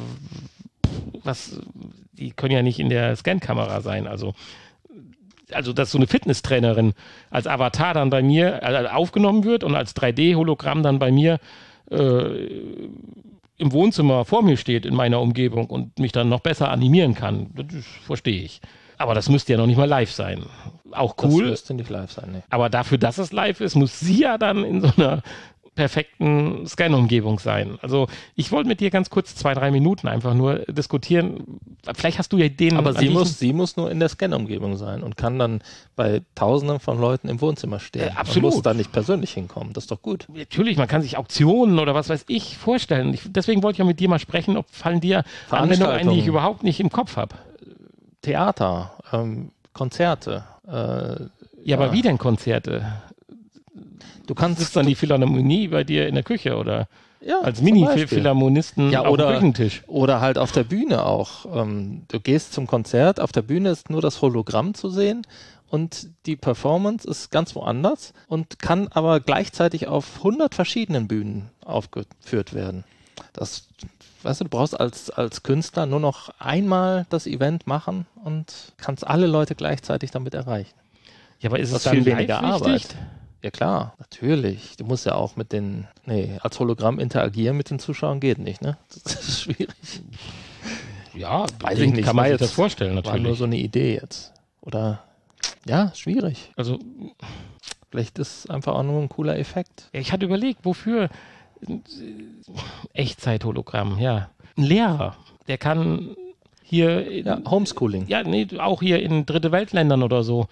was, die können ja nicht in der Scankamera sein, also Also, dass so eine Fitnesstrainerin als Avatar dann bei mir äh, aufgenommen wird und als drei D-Hologramm dann bei mir äh, im Wohnzimmer vor mir steht in meiner Umgebung und mich dann noch besser animieren kann, das verstehe ich. Aber das müsste ja noch nicht mal live sein. Auch cool. Das müsste nicht live sein, ne. Aber dafür, dass es live ist, muss sie ja dann in so einer perfekten Scan-Umgebung sein. Also ich wollte mit dir ganz kurz zwei, drei Minuten einfach nur diskutieren. Vielleicht hast du ja Ideen. Aber sie muss, sie muss nur in der Scan-Umgebung sein und kann dann bei Tausenden von Leuten im Wohnzimmer stehen. Äh, absolut. Und muss da nicht persönlich hinkommen. Das ist doch gut. Natürlich, man kann sich Auktionen oder was weiß ich vorstellen. Ich, deswegen wollte ich ja mit dir mal sprechen, ob fallen dir Anwendungen ein, die ich überhaupt nicht im Kopf habe. Theater, ähm, Konzerte. Äh, ja, ja, aber wie denn Konzerte? Du kannst sitzt dann die Philharmonie bei dir in der Küche oder ja, als Mini-Philharmonisten ja, auf oder, dem Küchentisch? Oder halt auf der Bühne auch. Ähm, du gehst zum Konzert, auf der Bühne ist nur das Hologramm zu sehen und die Performance ist ganz woanders und kann aber gleichzeitig auf hundert verschiedenen Bühnen aufgeführt werden. Das, weißt du, du brauchst als, als Künstler nur noch einmal das Event machen und kannst alle Leute gleichzeitig damit erreichen. Ja, aber ist das es viel dann weniger Arbeit? Arbeit? Ja klar, natürlich. Du musst ja auch mit den, nee, als Hologramm interagieren mit den Zuschauern geht nicht, ne? Das ist schwierig. Ja, weiß ich nicht. Kann man sich jetzt, das vorstellen, natürlich. War nur so eine Idee jetzt. Oder, ja, schwierig. Also, vielleicht ist es einfach auch nur ein cooler Effekt. Ich hatte überlegt, wofür Echtzeit-Hologramm, ja. Ein Lehrer, der kann hier... In, ja, Homeschooling. Ja, nee, auch hier in Dritte Weltländern oder so,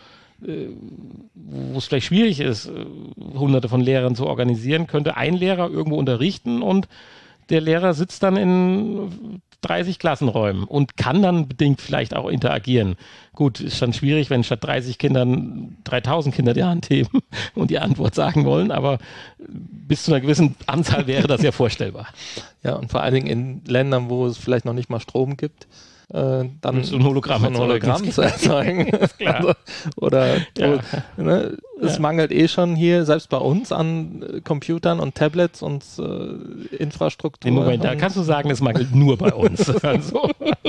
wo es vielleicht schwierig ist, hunderte von Lehrern zu organisieren, könnte ein Lehrer irgendwo unterrichten und der Lehrer sitzt dann in dreißig Klassenräumen und kann dann bedingt vielleicht auch interagieren. Gut, ist dann schwierig, wenn statt dreißig Kindern dreitausend Kinder die Hand heben und die Antwort sagen wollen, aber bis zu einer gewissen Anzahl wäre das ja vorstellbar. Ja, und vor allen Dingen in Ländern, wo es vielleicht noch nicht mal Strom gibt, Äh, dann so ein Hologramm, so ein Hologramm zu erzeugen. Klar. Also, oder ja. ne, es ja. mangelt eh schon hier, selbst bei uns, an äh, Computern und Tablets und äh, Infrastruktur. Nee, Moment, da kannst du sagen, es mangelt nur bei uns. Also.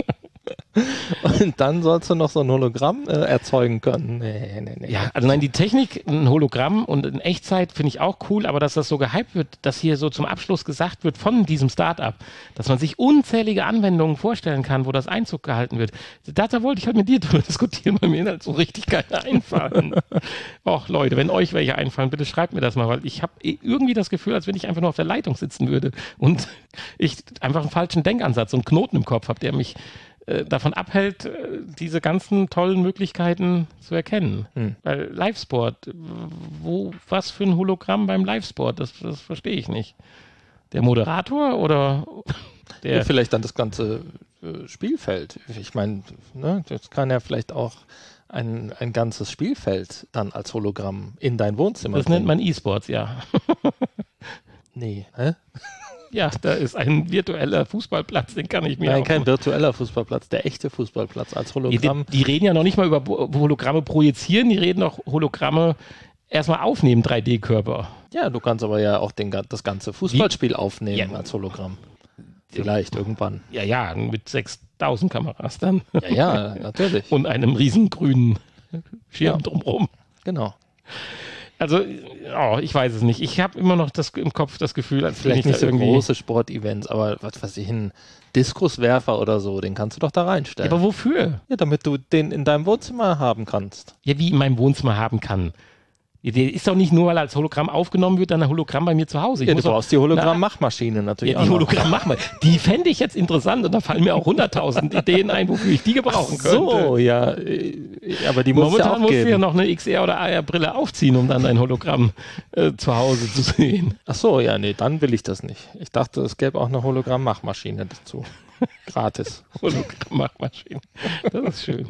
Und dann sollst du noch so ein Hologramm äh, erzeugen können. Nee, nee, nee. Ja, also nein, die Technik, ein Hologramm und in Echtzeit finde ich auch cool, aber dass das so gehypt wird, dass hier so zum Abschluss gesagt wird von diesem Startup, dass man sich unzählige Anwendungen vorstellen kann, wo das Einzug gehalten wird. Da, da wollte ich halt mit dir drüber diskutieren, weil mir halt so richtig keine einfallen. Och Leute, wenn euch welche einfallen, bitte schreibt mir das mal, weil ich habe irgendwie das Gefühl, als wenn ich einfach nur auf der Leitung sitzen würde und ich einfach einen falschen Denkansatz, so einen Knoten im Kopf habe, der mich davon abhält, diese ganzen tollen Möglichkeiten zu erkennen. Hm. Weil Livesport, wo, was für ein Hologramm beim Livesport, das, das verstehe ich nicht. Der Moderator oder der... Ja, vielleicht dann das ganze äh, Spielfeld. Ich meine, ne, das kann ja vielleicht auch ein, ein ganzes Spielfeld dann als Hologramm in dein Wohnzimmer Das bringen. Nennt man E-Sports, ja. Nee, hä? Ja, da ist ein virtueller Fußballplatz, den kann ich mir Nein, auch kein virtueller Fußballplatz, der echte Fußballplatz als Hologramm. Die, die reden ja noch nicht mal über Hologramme projizieren, die reden auch Hologramme erstmal aufnehmen, drei D-Körper. Ja, du kannst aber ja auch den, das ganze Fußballspiel Wie? aufnehmen ja. als Hologramm. Vielleicht irgendwann. Ja, ja, mit sechstausend Kameras dann. Ja, ja, natürlich. Und einem riesen grünen Schirm ja. drumherum. Genau. Also, oh, ich weiß es nicht. Ich habe immer noch das im Kopf das Gefühl, als vielleicht wenn ich nicht da so große Sportevents, aber was weiß ich, ein Diskuswerfer oder so, den kannst du doch da reinstellen. Ja, aber wofür? Ja, damit du den in deinem Wohnzimmer haben kannst. Ja, wie in meinem Wohnzimmer haben kann. Der ist doch nicht nur, weil er als Hologramm aufgenommen wird, dann ein Hologramm bei mir zu Hause. Ich ja, du brauchst die Hologramm-Machmaschine natürlich. Ja, die Hologramm-Machmaschine. Die fände ich jetzt interessant und da fallen mir auch hunderttausend Ideen ein, wofür ich die gebrauchen könnte. So, ja. Aber die muss ja auch musst geben. du ja noch eine X R oder A R-Brille aufziehen, um dann ein Hologramm äh, zu Hause zu sehen. Ach so, ja, nee, dann will ich das nicht. Ich dachte, es gäbe auch eine Hologramm-Machmaschine dazu. Gratis. Hologramm-Machmaschine. Das ist schön.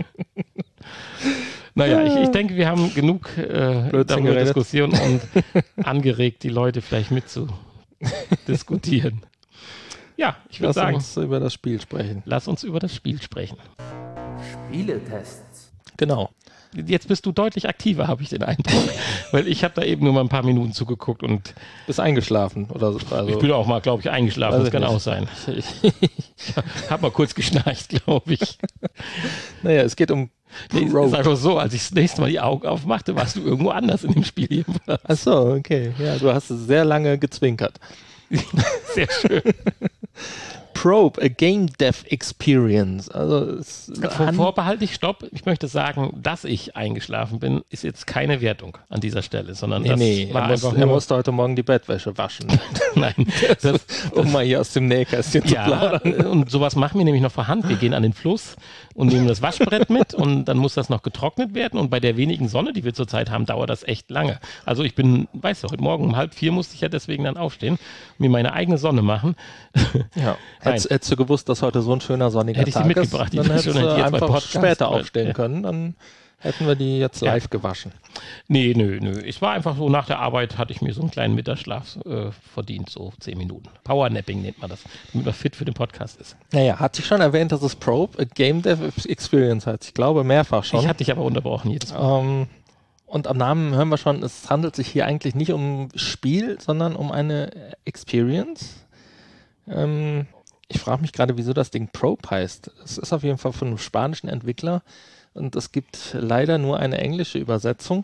Naja, ich, ich denke, wir haben genug äh, darüber Diskussion und angeregt, die Leute vielleicht mitzudiskutieren. Ja, ich würde sagen... Lass uns über das Spiel sprechen. Lass uns über das Spiel sprechen. Spieletests. Genau. Jetzt bist du deutlich aktiver, habe ich den Eindruck. Weil ich habe da eben nur mal ein paar Minuten zugeguckt und... Bist eingeschlafen oder so. Also ich bin auch mal, glaube ich, eingeschlafen. Das kann nicht. Auch sein. Ich habe mal kurz geschnarcht, glaube ich. Naja, es geht um Nee, es ist einfach so, als ich das nächste Mal die Augen aufmachte, warst du irgendwo anders in dem Spiel jedenfalls. Ach so, okay. Ja, du hast es sehr lange gezwinkert. Sehr schön. Probe, a Game Dev Experience. Also es, Vor, vorbehaltlich, stopp. Ich möchte sagen, dass ich eingeschlafen bin, ist jetzt keine Wertung an dieser Stelle, sondern nee, das nee, war er, muss, einfach er nur... musste heute Morgen die Bettwäsche waschen. Nein, das, um mal hier aus dem Nähkästchen zu ja, plaudern. und sowas machen wir nämlich noch vor Hand. Wir gehen an den Fluss und nehmen das Waschbrett mit und dann muss das noch getrocknet werden und bei der wenigen Sonne, die wir zurzeit haben, dauert das echt lange. Also ich bin, weißt du, heute Morgen um halb vier musste ich ja deswegen dann aufstehen, mir meine eigene Sonne machen. Ja, hättest, hättest du gewusst, dass heute so ein schöner sonniger Hätte ich Tag sie mitgebracht, ist, dann hättest du einfach Podcast, später weil, aufstehen ja. können, dann hätten wir die jetzt live ja. gewaschen. Nee, nö, nö. Es war einfach so, nach der Arbeit hatte ich mir so einen kleinen Mittagsschlaf äh, verdient, so zehn Minuten. Powernapping nennt man das, damit man fit für den Podcast ist. Naja, hat sich schon erwähnt, dass es Probe, a Game Dev Experience heißt. Ich glaube, mehrfach schon. Ich hatte dich aber unterbrochen jedes Mal. Ähm, und am Namen hören wir schon, es handelt sich hier eigentlich nicht um Spiel, sondern um eine Experience. Ähm, ich frage mich gerade, wieso das Ding Probe heißt. Es ist auf jeden Fall von einem spanischen Entwickler und es gibt leider nur eine englische Übersetzung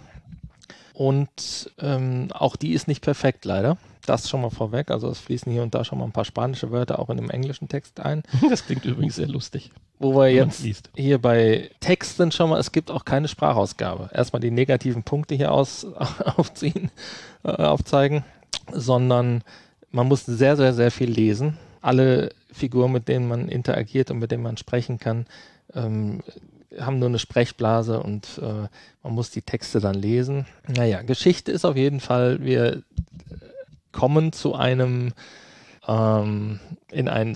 und ähm, auch die ist nicht perfekt leider. Das schon mal vorweg, also es fließen hier und da schon mal ein paar spanische Wörter auch in dem englischen Text ein. Das klingt übrigens sehr lustig. Wo wir jetzt hier bei Texten schon mal, es gibt auch keine Sprachausgabe. Erstmal die negativen Punkte hier aus, aufziehen, äh, aufzeigen, sondern man muss sehr, sehr, sehr viel lesen. Alle Figuren, mit denen man interagiert und mit denen man sprechen kann, ähm, haben nur eine Sprechblase und äh, man muss die Texte dann lesen. Naja, Geschichte ist auf jeden Fall, wir kommen zu einem ähm, in ein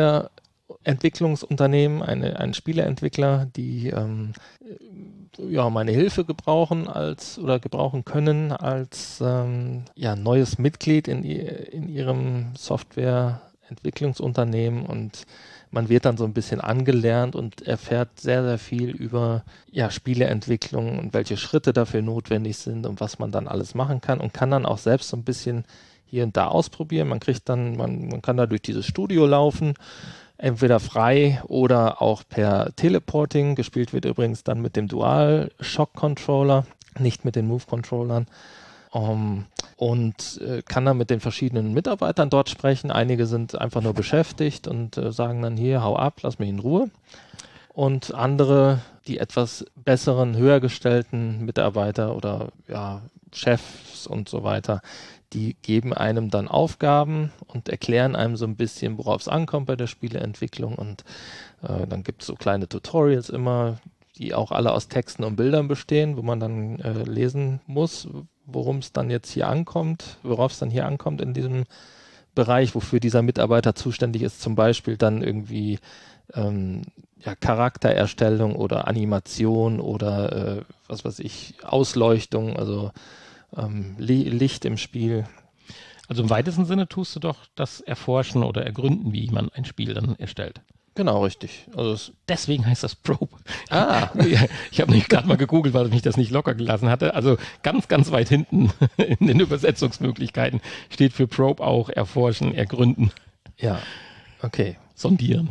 Softwareentwicklungsunternehmen, eine, einen Spieleentwickler, die ähm, ja meine Hilfe gebrauchen als oder gebrauchen können als ähm, ja neues Mitglied in, in ihrem Softwareentwicklungsunternehmen und man wird dann so ein bisschen angelernt und erfährt sehr, sehr viel über ja, Spieleentwicklung und welche Schritte dafür notwendig sind und was man dann alles machen kann und kann dann auch selbst so ein bisschen hier und da ausprobieren. Man kriegt dann, man, man kann da durch dieses Studio laufen, entweder frei oder auch per Teleporting. Gespielt wird übrigens dann mit dem Dual-Shock-Controller, nicht mit den Move-Controllern. Um, und äh, kann dann mit den verschiedenen Mitarbeitern dort sprechen. Einige sind einfach nur beschäftigt und äh, sagen dann hier, hau ab, lass mich in Ruhe. Und andere, die etwas besseren, höher gestellten Mitarbeiter oder ja, Chefs und so weiter, die geben einem dann Aufgaben und erklären einem so ein bisschen, worauf es ankommt bei der Spieleentwicklung. Und äh, dann gibt es so kleine Tutorials immer, die auch alle aus Texten und Bildern bestehen, wo man dann äh, lesen muss, worum es dann jetzt hier ankommt, worauf es dann hier ankommt in diesem Bereich, wofür dieser Mitarbeiter zuständig ist, zum Beispiel dann irgendwie ähm, ja, Charaktererstellung oder Animation oder äh, was weiß ich, Ausleuchtung, also ähm, Li- Licht im Spiel. Also im weitesten Sinne tust du doch das Erforschen oder Ergründen, wie man ein Spiel dann erstellt. Genau, richtig. Also es Deswegen heißt das Probe. Ah. Ich habe nicht gerade mal gegoogelt, weil ich mich das nicht locker gelassen hatte. Also ganz, ganz weit hinten in den Übersetzungsmöglichkeiten steht für Probe auch erforschen, ergründen. Ja, okay. Sondieren.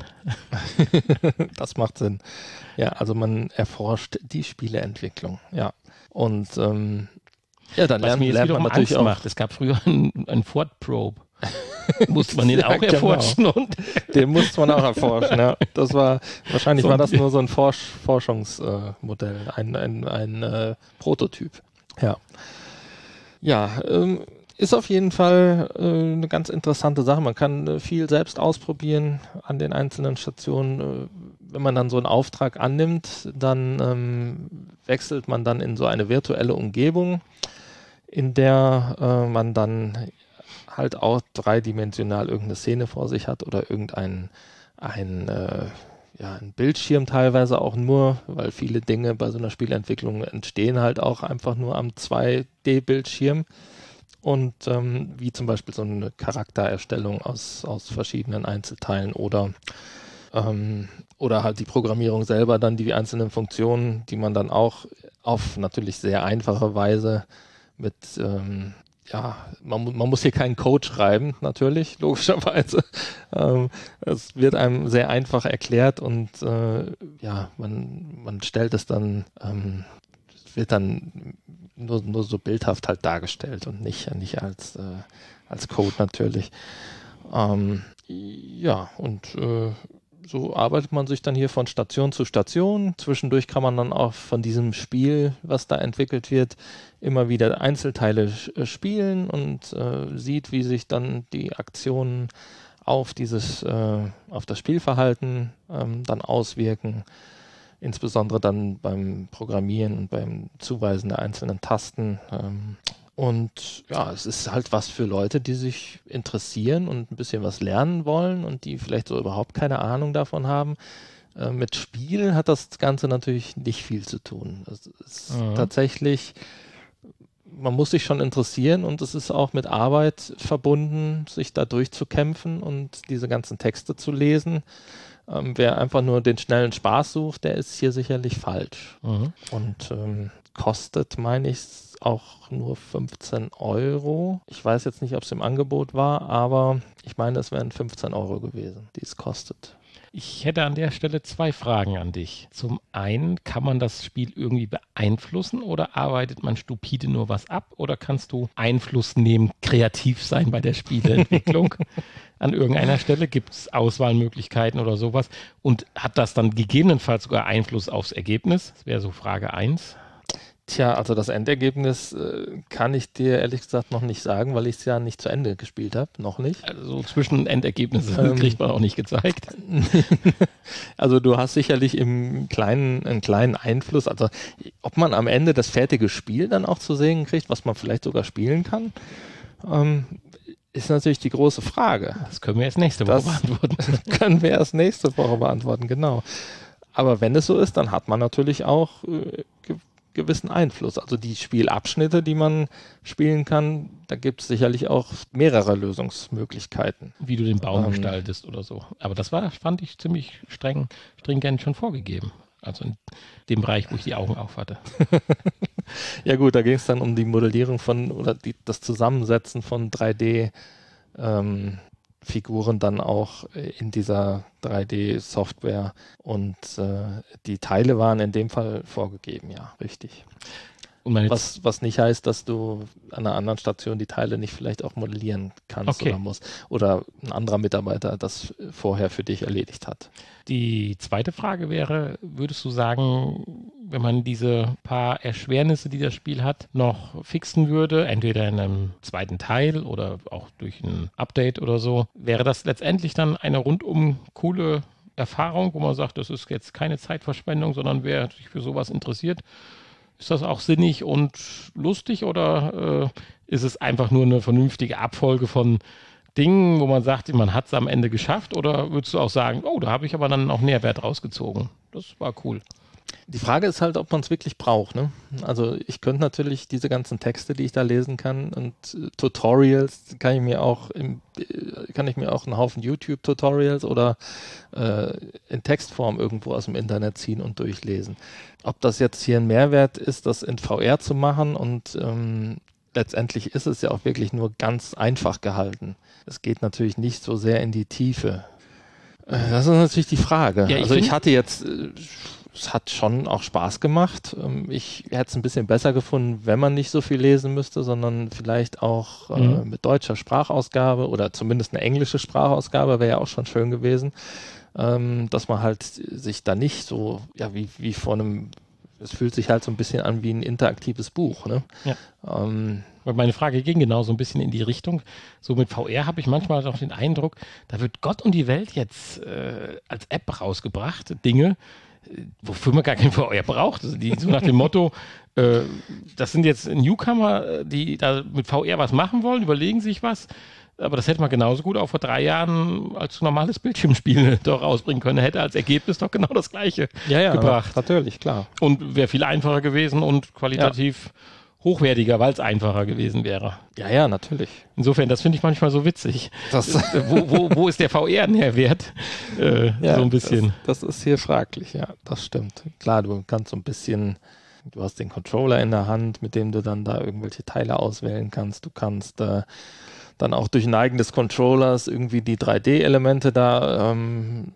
Das macht Sinn. Ja, also man erforscht die Spieleentwicklung. Ja. Und ähm, ja, dann Was lernt, mir jetzt lernt man wiederum natürlich Angst auch. macht. Es gab früher einen, einen Ford Probe. Musste man den Ja, auch genau. erforschen und Den musste man auch erforschen, ja. Das war, wahrscheinlich So war das ein- nur so ein Forsch Forschungsmodell, äh, ein, ein, ein äh, Prototyp. Ja. Ja, ähm, ist auf jeden Fall äh, eine ganz interessante Sache. Man kann äh, viel selbst ausprobieren an den einzelnen Stationen. Äh, wenn man dann so einen Auftrag annimmt, dann ähm, wechselt man dann in so eine virtuelle Umgebung, in der äh, man dann halt auch dreidimensional irgendeine Szene vor sich hat oder irgendein ein, äh, ja, ein Bildschirm teilweise auch nur, weil viele Dinge bei so einer Spielentwicklung entstehen halt auch einfach nur am zwei D Bildschirm und ähm, wie zum Beispiel so eine Charaktererstellung aus, aus verschiedenen Einzelteilen oder ähm, oder halt die Programmierung selber, dann die einzelnen Funktionen, die man dann auch auf natürlich sehr einfache Weise mit ähm, ja, man, man muss hier keinen Code schreiben, natürlich, logischerweise. Ähm, es wird einem sehr einfach erklärt und äh, ja, man, man stellt es dann, ähm, es wird dann nur, nur so bildhaft halt dargestellt und nicht, nicht als, äh, als Code natürlich. Ähm, ja, und äh, so arbeitet man sich dann hier von Station zu Station. Zwischendurch kann man dann auch von diesem Spiel, was da entwickelt wird, immer wieder Einzelteile sch- spielen und äh, sieht, wie sich dann die Aktionen auf dieses, äh, auf das Spielverhalten ähm, dann auswirken. Insbesondere dann beim Programmieren und beim Zuweisen der einzelnen Tasten. Ähm, und ja, es ist halt was für Leute, die sich interessieren und ein bisschen was lernen wollen und die vielleicht so überhaupt keine Ahnung davon haben. Äh, mit Spiel hat das Ganze natürlich nicht viel zu tun. Es ist Mhm. tatsächlich, man muss sich schon interessieren und es ist auch mit Arbeit verbunden, sich da durchzukämpfen und diese ganzen Texte zu lesen. Ähm, wer einfach nur den schnellen Spaß sucht, der ist hier sicherlich falsch. Mhm. Und ähm, kostet, meine ich, auch nur fünfzehn Euro. Ich weiß jetzt nicht, ob es im Angebot war, aber ich meine, es wären fünfzehn Euro gewesen, die es kostet. Ich hätte an der Stelle zwei Fragen an dich. Zum einen, kann man das Spiel irgendwie beeinflussen oder arbeitet man stupide nur was ab? Oder kannst du Einfluss nehmen, kreativ sein bei der Spieleentwicklung? An irgendeiner Stelle gibt es Auswahlmöglichkeiten oder sowas. Und hat das dann gegebenenfalls sogar Einfluss aufs Ergebnis? Das wäre so Frage eins. Tja, also das Endergebnis äh, kann ich dir ehrlich gesagt noch nicht sagen, weil ich es ja nicht zu Ende gespielt habe, noch nicht. Also zwischen Endergebnisse Ähm, kriegt man auch nicht gezeigt. Also du hast sicherlich im kleinen, einen kleinen Einfluss, also ob man am Ende das fertige Spiel dann auch zu sehen kriegt, was man vielleicht sogar spielen kann, ähm, ist natürlich die große Frage. Das können wir erst nächste Woche Das beantworten. können wir erst nächste Woche beantworten, genau. Aber wenn es so ist, dann hat man natürlich auch äh, ge- gewissen Einfluss. Also die Spielabschnitte, die man spielen kann, da gibt es sicherlich auch mehrere Lösungsmöglichkeiten. Wie du den Baum Ähm. gestaltest oder so. Aber das war, fand ich ziemlich streng, stringent schon vorgegeben. Also in dem Bereich, wo ich die Augen auf hatte. Ja gut, da ging es dann um die Modellierung von oder die, das Zusammensetzen von drei D ähm, Figuren dann auch in dieser drei D-Software und äh, die Teile waren in dem Fall vorgegeben, ja, richtig. Und meine Was, was nicht heißt, dass du an einer anderen Station die Teile nicht vielleicht auch modellieren kannst Okay. oder musst. Oder ein anderer Mitarbeiter das vorher für dich erledigt hat. Die zweite Frage wäre, würdest du sagen, wenn man diese paar Erschwernisse, die das Spiel hat, noch fixen würde, entweder in einem zweiten Teil oder auch durch ein Update oder so, wäre das letztendlich dann eine rundum coole Erfahrung, wo man sagt, das ist jetzt keine Zeitverschwendung, sondern wer sich für sowas interessiert, ist das auch sinnig und lustig oder äh, ist es einfach nur eine vernünftige Abfolge von Dingen, wo man sagt, man hat es am Ende geschafft? Oder würdest du auch sagen, oh, da habe ich aber dann auch Nährwert rausgezogen? Das war cool. Die Frage ist halt, ob man es wirklich braucht. Ne? Also ich könnte natürlich diese ganzen Texte, die ich da lesen kann und äh, Tutorials, kann ich mir auch im, äh, kann ich mir auch einen Haufen YouTube-Tutorials oder äh, in Textform irgendwo aus dem Internet ziehen und durchlesen. Ob das jetzt hier ein Mehrwert ist, das in V R zu machen und ähm, letztendlich ist es ja auch wirklich nur ganz einfach gehalten. Es geht natürlich nicht so sehr in die Tiefe. Äh, das ist natürlich die Frage. Ja, ich also ich find- hatte jetzt... Äh, Es hat schon auch Spaß gemacht. Ähm, Ich hätte es ein bisschen besser gefunden, wenn man nicht so viel lesen müsste, sondern vielleicht auch äh, Mhm. mit deutscher Sprachausgabe oder zumindest eine englische Sprachausgabe wäre ja auch schon schön gewesen, ähm, dass man halt sich da nicht so, ja, wie, wie vor einem, es fühlt sich halt so ein bisschen an wie ein interaktives Buch. Ne? Ja. Ähm, Und meine Frage ging genau so ein bisschen in die Richtung. So mit V R habe ich manchmal auch den Eindruck, da wird Gott und die Welt jetzt äh, als App rausgebracht, Dinge, äh, wofür man gar kein V R braucht. Also die, so nach dem Motto, äh, das sind jetzt Newcomer, äh, die da mit V R was machen wollen, überlegen sich was. Aber das hätte man genauso gut auch vor drei Jahren als normales Bildschirmspiel doch rausbringen können. Hätte als Ergebnis doch genau das Gleiche ja, ja, gebracht. natürlich, klar. Und wäre viel einfacher gewesen und qualitativ hochwertiger, weil es einfacher gewesen wäre. Ja, ja, natürlich. Insofern, das finde ich manchmal so witzig. Das, wo, wo, wo ist der V R-Nährwert? Äh, ja, so ein bisschen. Das, das ist hier fraglich, ja, das stimmt. Klar, du kannst so ein bisschen, du hast den Controller in der Hand, mit dem du dann da irgendwelche Teile auswählen kannst. Du kannst äh, dann auch durch Neigen des Controllers irgendwie die drei D-Elemente da ähm,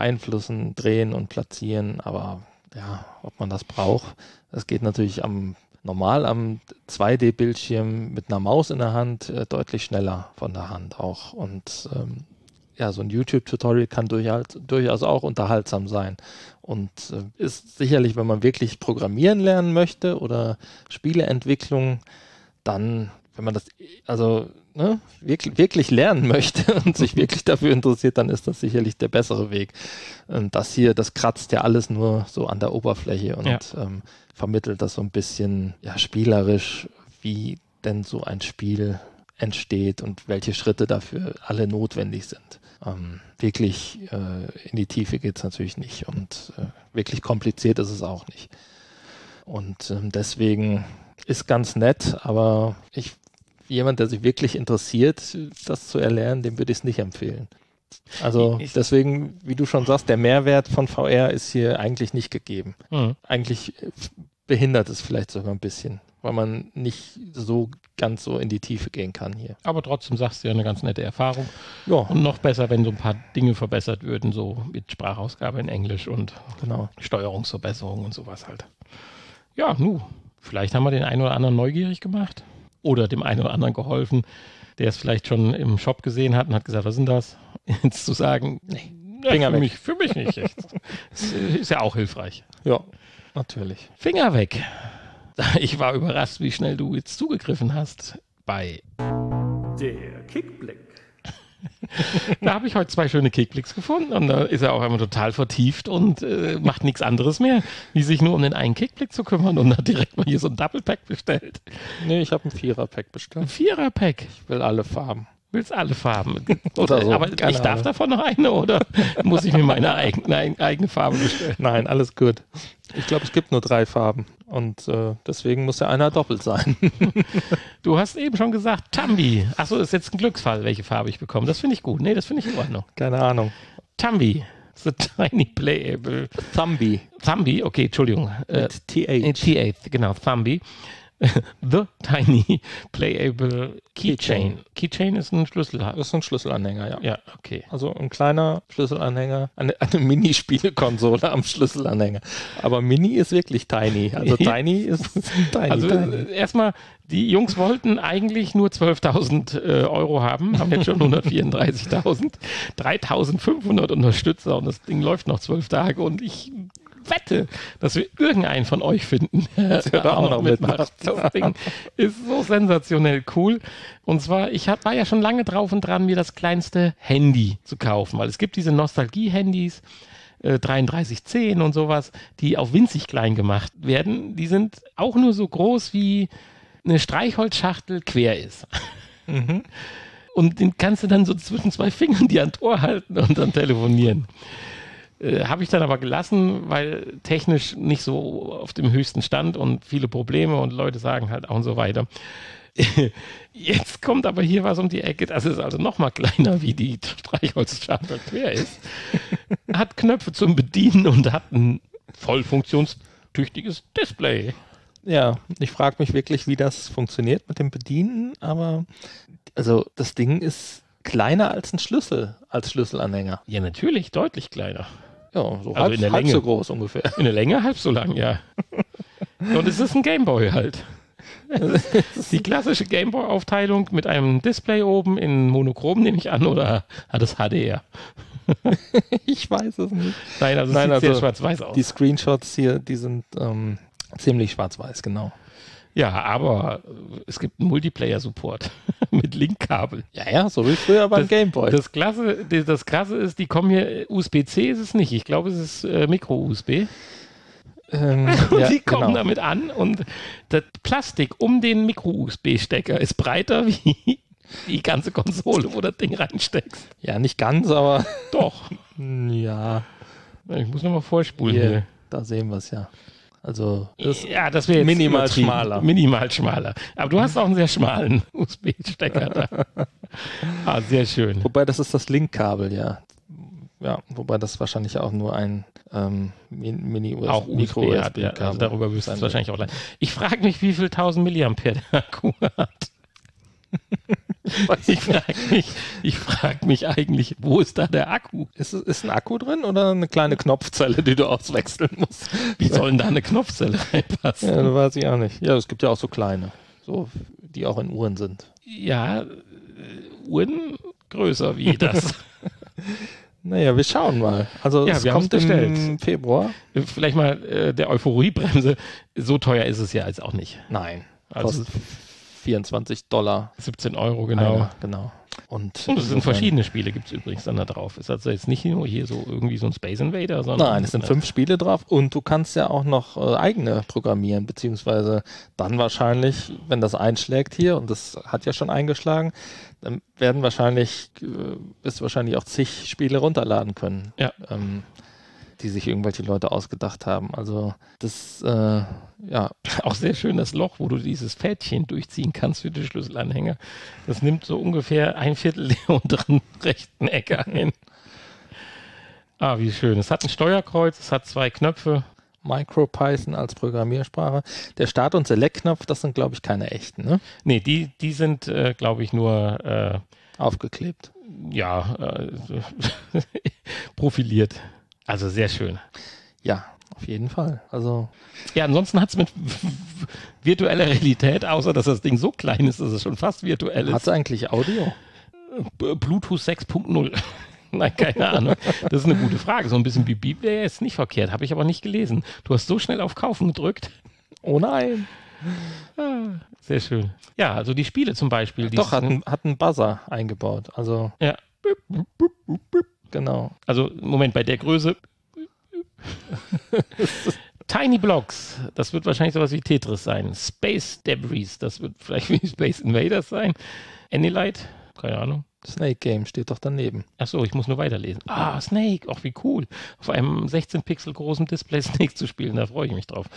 beeinflussen, drehen und platzieren. Aber ja, ob man das braucht, das geht natürlich am normal am zwei D-Bildschirm mit einer Maus in der Hand äh, deutlich schneller von der Hand auch. Und ähm, ja, so ein YouTube-Tutorial kann durchaus, durchaus auch unterhaltsam sein. Und äh, ist sicherlich, wenn man wirklich programmieren lernen möchte oder Spieleentwicklung, dann, wenn man das also ne, wirklich, wirklich lernen möchte und sich wirklich dafür interessiert, dann ist das sicherlich der bessere Weg. Und das hier, das kratzt ja alles nur so an der Oberfläche und ja. ähm, vermittelt das so ein bisschen ja, spielerisch, wie denn so ein Spiel entsteht und welche Schritte dafür alle notwendig sind. Ähm, wirklich äh, in die Tiefe geht es natürlich nicht und äh, wirklich kompliziert ist es auch nicht. Und ähm, deswegen ist ganz nett, aber ich, jemand, der sich wirklich interessiert, das zu erlernen, dem würde ich es nicht empfehlen. Also ich, deswegen, wie du schon sagst, der Mehrwert von V R ist hier eigentlich nicht gegeben. Mhm. Eigentlich behindert es vielleicht sogar ein bisschen, weil man nicht so ganz so in die Tiefe gehen kann hier. Aber trotzdem sagst du ja eine ganz nette Erfahrung. Ja. Und noch besser, wenn so ein paar Dinge verbessert würden, so mit Sprachausgabe in Englisch und genau. Steuerungsverbesserungen und sowas halt. Ja, nu, vielleicht haben wir den einen oder anderen neugierig gemacht oder dem einen oder anderen geholfen, der es vielleicht schon im Shop gesehen hat und hat gesagt, was sind das? Jetzt zu sagen, nee, Finger für weg. Mich, für mich nicht. Das ist ja auch hilfreich. Ja, natürlich. Finger weg. Ich war überrascht, wie schnell du jetzt zugegriffen hast bei der Kickblick. Da habe ich heute zwei schöne Kickblicks gefunden und da ist er auch einmal total vertieft und äh, macht nichts anderes mehr, wie sich nur um den einen Kickblick zu kümmern und hat direkt mal hier so ein Double-Pack bestellt. Nee, ich habe ein Vierer-Pack bestellt. Ein Vierer-Pack? Ich will alle Farben. Willst alle Farben? Oder so. Aber Keine ich darf Ahnung. davon noch eine oder muss ich mir meine eigene, eigene Farbe bestellen? Nein, alles gut. Ich glaube, es gibt nur drei Farben und äh, deswegen muss ja einer doppelt sein. Du hast eben schon gesagt, Tambi. Achso, ist jetzt ein Glücksfall, welche Farbe ich bekomme. Das finde ich gut. Nee, das finde ich in Ordnung. Keine Ahnung. Tambi. The Tiny Playable. Thumby. Thumby, okay, Entschuldigung. Mit T H. T H, genau, Thumby. The Tiny Playable Keychain. Keychain ist ein Schlüssel. Das ist ein Schlüsselanhänger, ja. Ja, okay. Also ein kleiner Schlüsselanhänger, eine, eine Mini-Spielekonsole am Schlüsselanhänger. Aber Mini ist wirklich tiny. Also tiny ist tiny. Also tiny. erstmal, die Jungs wollten eigentlich nur zwölftausend äh, Euro haben, haben jetzt schon hundertvierunddreißigtausend, dreitausendfünfhundert Unterstützer und das Ding läuft noch zwölf Tage und ich wette, dass wir irgendeinen von euch finden, der da auch noch mitmacht. Das Ding ist so sensationell cool. Und zwar, ich hab, war ja schon lange drauf und dran, mir das kleinste Handy zu kaufen, weil es gibt diese Nostalgie-Handys, äh, dreiunddreißig zehn und sowas, die auf winzig klein gemacht werden. Die sind auch nur so groß, wie eine Streichholzschachtel quer ist. Mhm. Und den kannst du dann so zwischen zwei Fingern die ans Ohr halten und dann telefonieren. Äh, habe ich dann aber gelassen, weil technisch nicht so auf dem höchsten Stand und viele Probleme und Leute sagen halt auch und so weiter. Jetzt kommt aber hier was um die Ecke, das ist also noch mal kleiner, wie die Streichholzschachtel quer ist. Hat Knöpfe zum Bedienen und hat ein voll funktionstüchtiges Display. Ja, ich frage mich wirklich, wie das funktioniert mit dem Bedienen, aber also das Ding ist kleiner als ein Schlüssel, als Schlüsselanhänger. Ja, natürlich, deutlich kleiner. Ja, so Also halb, in der halb Länge. so groß ungefähr. In der Länge halb so lang, ja. Und es ist ein Gameboy halt. Die klassische Gameboy-Aufteilung mit einem Display oben in Monochrom, nehme ich an, oder hat es H D R? Ich weiß es nicht. Nein, also es Nein, sieht sehr also schwarz-weiß aus. Die Screenshots hier, die sind ähm, ziemlich schwarz-weiß, genau. Ja, aber es gibt einen Multiplayer-Support mit Linkkabel. Ja, ja, so wie früher beim Das- Gameboy. Das Klasse, das, das Krasse ist, die kommen hier, U S B C ist es nicht, ich glaube, es ist äh, Micro-U S B. Ähm, Und ja, die kommen genau. damit an und das Plastik um den Micro-U S B-Stecker ist breiter wie die ganze Konsole, wo das Ding reinsteckst. Ja, nicht ganz, aber Doch. ja, Ich muss nochmal vorspulen hier, hier. da sehen wir es ja. Also ist Ja, das wäre jetzt minimal übertrieben. schmaler. Minimal schmaler. Aber du hast auch einen sehr schmalen U S B-Stecker da. Ah, sehr schön. Wobei, das ist das Linkkabel, ja. Ja, wobei das wahrscheinlich auch nur ein ähm, Mini-U S B, Auch U S B hat, ja. Also darüber wirst du es wahrscheinlich auch leiden. Ich frage mich, wie viel tausend Milliampere der Akku hat. Ich frage mich, ich frag mich eigentlich, wo ist da der Akku? Ist, ist ein Akku drin oder eine kleine Knopfzelle, die du auswechseln musst? Wie soll denn da eine Knopfzelle reinpassen? Ja, das weiß ich auch nicht. Ja, es gibt ja auch so kleine, so, die auch in Uhren sind. Ja, äh, Uhren größer wie das. Naja, wir schauen mal. Also Ja, es wir kommt haben's im bestellt. Februar. Vielleicht mal äh, der Euphoriebremse. So teuer ist es ja jetzt auch nicht. Nein, Also kostet vierundzwanzig Dollar. siebzehn Euro, genau. Einer, genau. Und, Und es sind verschiedene Spiele, gibt es übrigens dann da drauf. Ist also jetzt nicht nur hier so irgendwie so ein Space Invader, sondern... Nein, es sind fünf Spiele drauf und du kannst ja auch noch äh, eigene programmieren, beziehungsweise dann wahrscheinlich, wenn das einschlägt hier, und das hat ja schon eingeschlagen, dann werden wahrscheinlich, äh, wirst du wahrscheinlich auch zig Spiele runterladen können, Ja. ähm, die sich irgendwelche Leute ausgedacht haben. Also das, äh, ja, Auch sehr schön das Loch, wo du dieses Fädchen durchziehen kannst für die Schlüsselanhänger. Das nimmt so ungefähr ein Viertel der unteren rechten Ecke ein. Ah, wie schön. Es hat ein Steuerkreuz, es hat zwei Knöpfe. MicroPython als Programmiersprache. Der Start- und Select-Knopf, das sind, glaube ich, keine echten, ne? Nee, die, die sind, äh, glaube ich, nur äh, Aufgeklebt. ja, äh, profiliert. Also sehr schön. Ja, auf jeden Fall. Also Ja, ansonsten hat es mit virtueller Realität, außer dass das Ding so klein ist, dass es schon fast virtuell hat ist. es eigentlich Audio? B- Bluetooth sechs Punkt null. Nein, keine Ahnung. Das ist eine gute Frage. So ein bisschen Bip Bip wäre jetzt nicht verkehrt, habe ich aber nicht gelesen. Du hast so schnell auf Kaufen gedrückt. Oh nein. Ah, sehr schön. Ja, also die Spiele zum Beispiel. Die Doch, hat, sind- ein, hat einen Buzzer eingebaut. Also ja. genau. Also, Moment, bei der Größe. Tiny Blocks, das wird wahrscheinlich sowas wie Tetris sein. Space Debris, das wird vielleicht wie Space Invaders sein. Anylight, keine Ahnung. Snake Game steht doch daneben. Achso, ich muss nur weiterlesen. Ah, Snake, auch wie cool. Auf einem sechzehn Pixel großen Display Snake zu spielen, da freue ich mich drauf.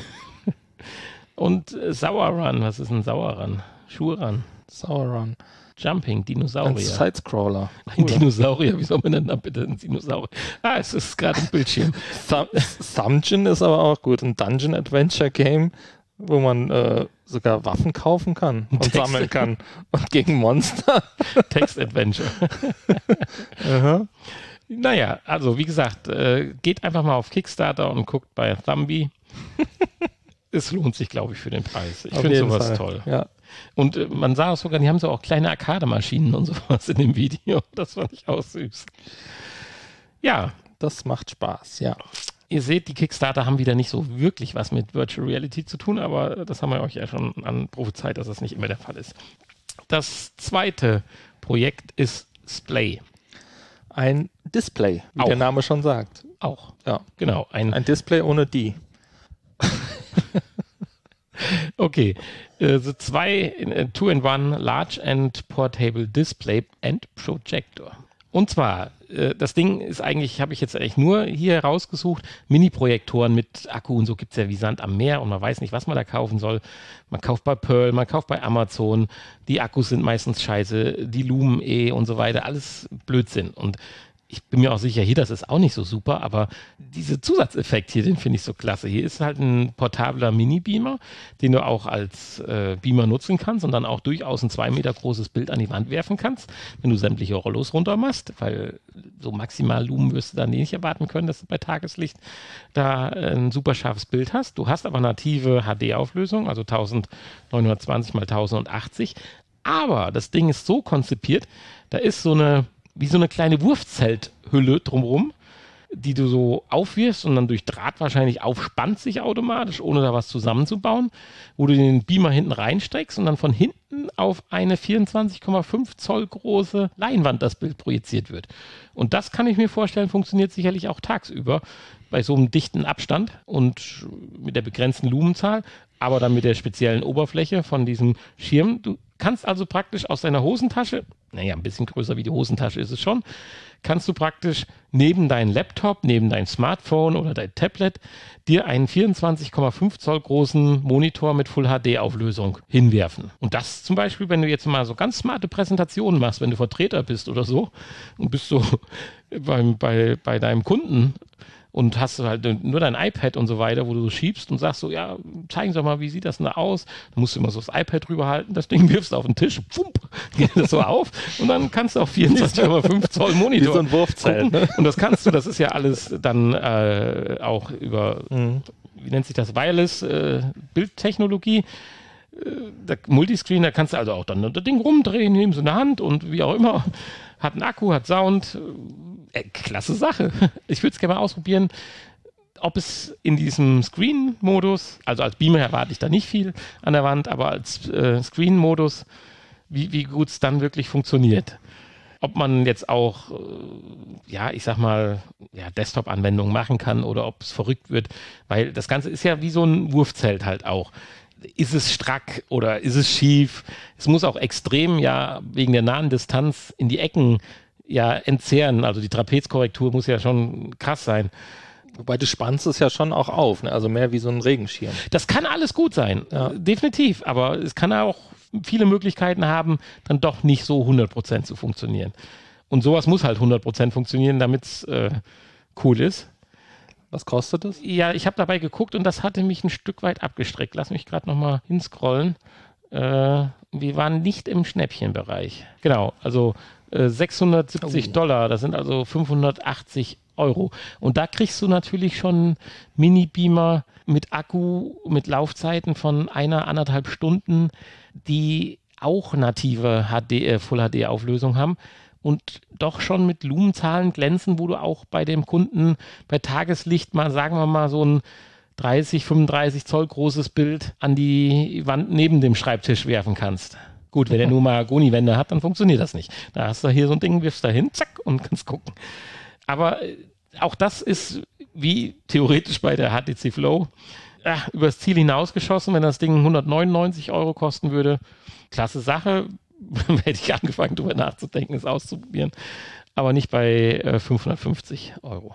Und äh, Sour Run, was ist ein Sour Run? Schuhe Run. Sour Run. Jumping, Ein Dinosaurier. Sidescroller. Ein Dinosaurier, wie soll man denn da bitte ein Dinosaurier? Ah, es ist gerade ein Bildschirm. Thum- Thumbjin ist aber auch gut. Ein Dungeon Adventure Game, wo man äh, sogar Waffen kaufen kann und Texte. sammeln kann. Und gegen Monster. Text-Adventure. Aha. Naja, also wie gesagt, äh, geht einfach mal auf Kickstarter und guckt bei Thumby. Es lohnt sich, glaube ich, für den Preis. Ich Auf finde jeden sowas Fall. toll. Ja. Und äh, man sah auch sogar, die haben so auch kleine Arcade-Maschinen und sowas in dem Video. Das fand ich auch süß. Ja, Das macht Spaß, ja. ihr seht, die Kickstarter haben wieder nicht so wirklich was mit Virtual Reality zu tun, aber das haben wir euch ja schon an prophezeit, dass das nicht immer der Fall ist. Das zweite Projekt ist Splay. Ein Display, wie Auch. der Name schon sagt. Auch. Ja. Genau. Ein, Ein Display ohne die. okay. Äh, so zwei äh, Two-in-One Large and Portable Display and Projector. Und zwar, äh, das Ding ist eigentlich, habe ich jetzt eigentlich nur hier rausgesucht, Mini-Projektoren mit Akku und so gibt es ja wie Sand am Meer und man weiß nicht, was man da kaufen soll. Man kauft bei Pearl, man kauft bei Amazon, die Akkus sind meistens scheiße, die Lumen eh und so weiter, alles Blödsinn. Und ich bin mir auch sicher, hier, das ist auch nicht so super, aber dieser Zusatzeffekt hier, den finde ich so klasse. Hier ist halt ein portabler Mini-Beamer, den du auch als äh, Beamer nutzen kannst und dann auch durchaus ein zwei Meter großes Bild an die Wand werfen kannst, wenn du sämtliche Rollos runter machst, weil so maximal Lumen wirst du dann nicht erwarten können, dass du bei Tageslicht da äh, ein super scharfes Bild hast. Du hast aber native H D-Auflösung, also neunzehnhundertzwanzig mal tausendachtzig, aber das Ding ist so konzipiert, da ist so eine wie so eine kleine Wurfzelthülle drumherum, die du so aufwirfst und dann durch Draht wahrscheinlich aufspannt sich automatisch, ohne da was zusammenzubauen, wo du den Beamer hinten reinsteckst und dann von hinten auf eine vierundzwanzig Komma fünf Zoll große Leinwand das Bild projiziert wird. Und das kann ich mir vorstellen, funktioniert sicherlich auch tagsüber bei so einem dichten Abstand und mit der begrenzten Lumenzahl, aber dann mit der speziellen Oberfläche von diesem Schirm. Du kannst also praktisch aus deiner Hosentasche, naja, ein bisschen größer wie die Hosentasche ist es schon, kannst du praktisch neben deinen Laptop, neben dein Smartphone oder dein Tablet dir einen vierundzwanzig Komma fünf Zoll großen Monitor mit Full H D-Auflösung hinwerfen. Und das zum Beispiel, wenn du jetzt mal so ganz smarte Präsentationen machst, wenn du Vertreter bist oder so und bist so beim, bei, bei deinem Kunden und hast du halt nur dein iPad und so weiter, wo du so schiebst und sagst so, ja, zeigen Sie doch mal, wie sieht das denn da aus? Dann musst du immer so das iPad drüber halten, das Ding wirfst du auf den Tisch, pfump, geht das so auf und dann kannst du auf vierundzwanzig Komma fünf Zoll Monitor Wie so ein Wurfzelt. gucken. Und das kannst du, das ist ja alles dann äh, auch über, mhm. wie nennt sich das, Wireless äh, Bildtechnologie. Der Multiscreen, da kannst du also auch dann das Ding rumdrehen, nehmen sie in der Hand und wie auch immer. Hat einen Akku, hat Sound. Äh, klasse Sache. Ich würde es gerne mal ausprobieren, ob es in diesem Screen-Modus, also als Beamer erwarte ich da nicht viel an der Wand, aber als äh, Screen-Modus, wie, wie gut es dann wirklich funktioniert. Ob man jetzt auch, äh, ja, ich sag mal, ja, Desktop-Anwendungen machen kann oder ob es verrückt wird, weil das Ganze ist ja wie so ein Wurfzelt halt auch. Ist es strack oder ist es schief? Es muss auch extrem ja wegen der nahen Distanz in die Ecken ja entzehren. Also die Trapezkorrektur muss ja schon krass sein. Wobei du spannst es ja schon auch auf, ne? Also mehr wie so ein Regenschirm. Das kann alles gut sein, ja. Definitiv. Aber es kann auch viele Möglichkeiten haben, dann doch nicht so hundert Prozent zu funktionieren. Und sowas muss halt hundert Prozent funktionieren, damit es äh, cool ist. Was kostet es? Ja, ich habe dabei geguckt und das hatte mich ein Stück weit abgestreckt. Lass mich gerade nochmal hinscrollen. Äh, wir waren nicht im Schnäppchenbereich. Genau, also äh, sechshundertsiebzig oh. Dollar, das sind also fünfhundertachtzig Euro. Und da kriegst du natürlich schon Mini-Beamer mit Akku, mit Laufzeiten von einer, anderthalb Stunden, die auch native H D, äh, Full-H D-Auflösung haben. Und doch schon mit Lumenzahlen glänzen, wo du auch bei dem Kunden bei Tageslicht mal, sagen wir mal, so ein dreißig, fünfunddreißig Zoll großes Bild an die Wand neben dem Schreibtisch werfen kannst. Gut, wenn der nur Mahagoni-Wände hat, dann funktioniert das nicht. Da hast du hier so ein Ding, wirfst da hin, zack, und kannst gucken. Aber auch das ist wie theoretisch bei der H T C Flow ja, übers Ziel hinausgeschossen, wenn das Ding hundertneunundneunzig Euro kosten würde. Klasse Sache. Hätte ich angefangen, darüber nachzudenken, es auszuprobieren. Aber nicht bei äh, fünfhundertfünfzig Euro.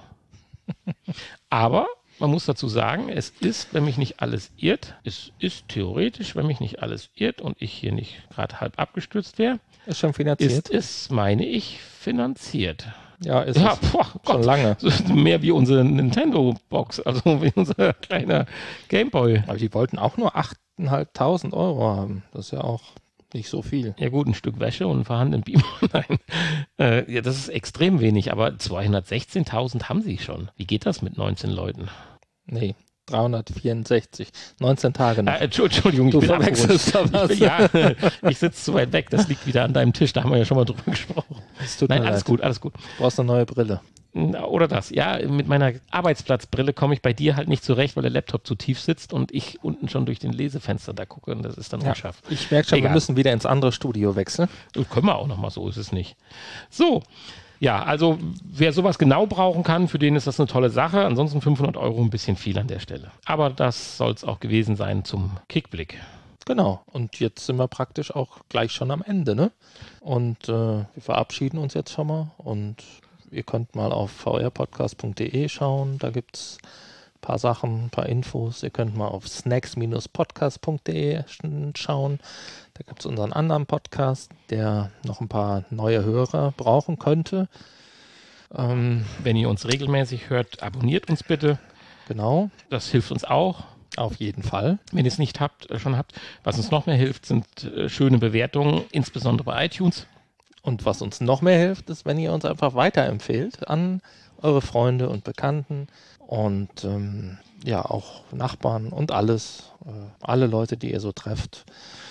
Aber man muss dazu sagen, es ist, wenn mich nicht alles irrt, es ist theoretisch, wenn mich nicht alles irrt und ich hier nicht gerade halb abgestürzt wäre, ist schon finanziert. Ist es, meine ich, finanziert. Ja, ist ja, es. Boah, Gott, schon lange. Mehr wie unsere Nintendo-Box, also wie unser kleiner Gameboy. Aber die wollten auch nur achttausendfünfhundert Euro haben. Das ist ja auch nicht so viel. Ja gut, ein Stück Wäsche und einen vorhandenen Beamer. Nein, äh, ja, das ist extrem wenig, aber zweihundertsechzehntausend haben sie schon. Wie geht das mit neunzehn Leuten? Nee, dreihundertvierundsechzig. neunzehn Tage noch. Äh, Entschuldigung, ich du bin verwechselst da was. Ich, ja, ich sitze zu weit weg. Das liegt wieder an deinem Tisch. Da haben wir ja schon mal drüber gesprochen. Nein, alles leid. gut, alles gut. Du brauchst eine neue Brille. Oder das. Ja, mit meiner Arbeitsplatzbrille komme ich bei dir halt nicht zurecht, weil der Laptop zu tief sitzt und ich unten schon durch den Lesefenster da gucke und das ist dann ja, unscharf. Ich merke schon, Egal. Wir müssen wieder ins andere Studio wechseln. Das können wir auch nochmal, so ist es nicht. So, ja, also wer sowas genau brauchen kann, für den ist das eine tolle Sache. Ansonsten fünfhundert Euro ein bisschen viel an der Stelle. Aber das soll es auch gewesen sein zum Kickblick. Genau, und jetzt sind wir praktisch auch gleich schon am Ende, ne? Und äh, wir verabschieden uns jetzt schon mal und ihr könnt mal auf v r podcast punkt d e schauen, da gibt es ein paar Sachen, ein paar Infos. Ihr könnt mal auf snacks podcast punkt d e schauen, da gibt es unseren anderen Podcast, der noch ein paar neue Hörer brauchen könnte. Ähm, Wenn ihr uns regelmäßig hört, abonniert uns bitte. Genau. Das hilft uns auch. Auf jeden Fall. Wenn ihr es nicht habt, äh, schon habt. Was uns noch mehr hilft, sind äh, schöne Bewertungen, insbesondere bei iTunes. Und was uns noch mehr hilft, ist, wenn ihr uns einfach weiterempfehlt an eure Freunde und Bekannten und ähm, ja auch Nachbarn und alles, äh, alle Leute, die ihr so trefft.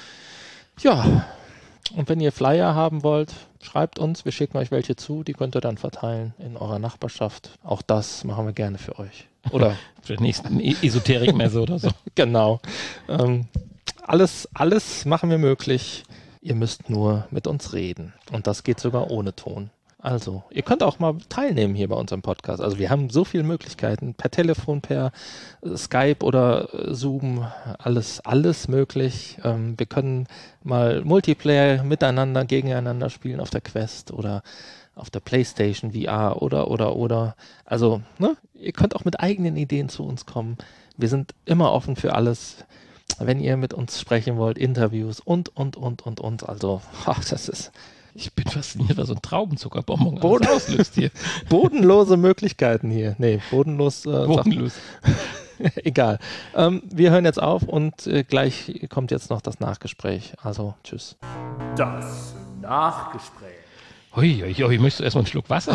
Ja, und wenn ihr Flyer haben wollt, schreibt uns, wir schicken euch welche zu, die könnt ihr dann verteilen in eurer Nachbarschaft. Auch das machen wir gerne für euch. Oder für die nächsten Esoterikmesse oder so. Genau. Ähm, alles, alles machen wir möglich. Ihr müsst nur mit uns reden. Und das geht sogar ohne Ton. Also, ihr könnt auch mal teilnehmen hier bei unserem Podcast. Also wir haben so viele Möglichkeiten. Per Telefon, per Skype oder Zoom. Alles, alles möglich. Ähm, wir können mal Multiplayer miteinander, gegeneinander spielen auf der Quest oder auf der PlayStation V R oder, oder, oder. Also, ne? Ihr könnt auch mit eigenen Ideen zu uns kommen. Wir sind immer offen für alles. Wenn ihr mit uns sprechen wollt, Interviews und, und, und, und, und. Also, ach, das ist Ich bin fasziniert, was so ein Traubenzuckerbonbon Boden- alles auslöst hier. Bodenlose Möglichkeiten hier. Nee, bodenlos. Äh, Bodenlos. Egal. Ähm, wir hören jetzt auf und äh, gleich kommt jetzt noch das Nachgespräch. Also, tschüss. Das Nachgespräch. Hui, hui, hui, möchtest du erstmal einen Schluck Wasser?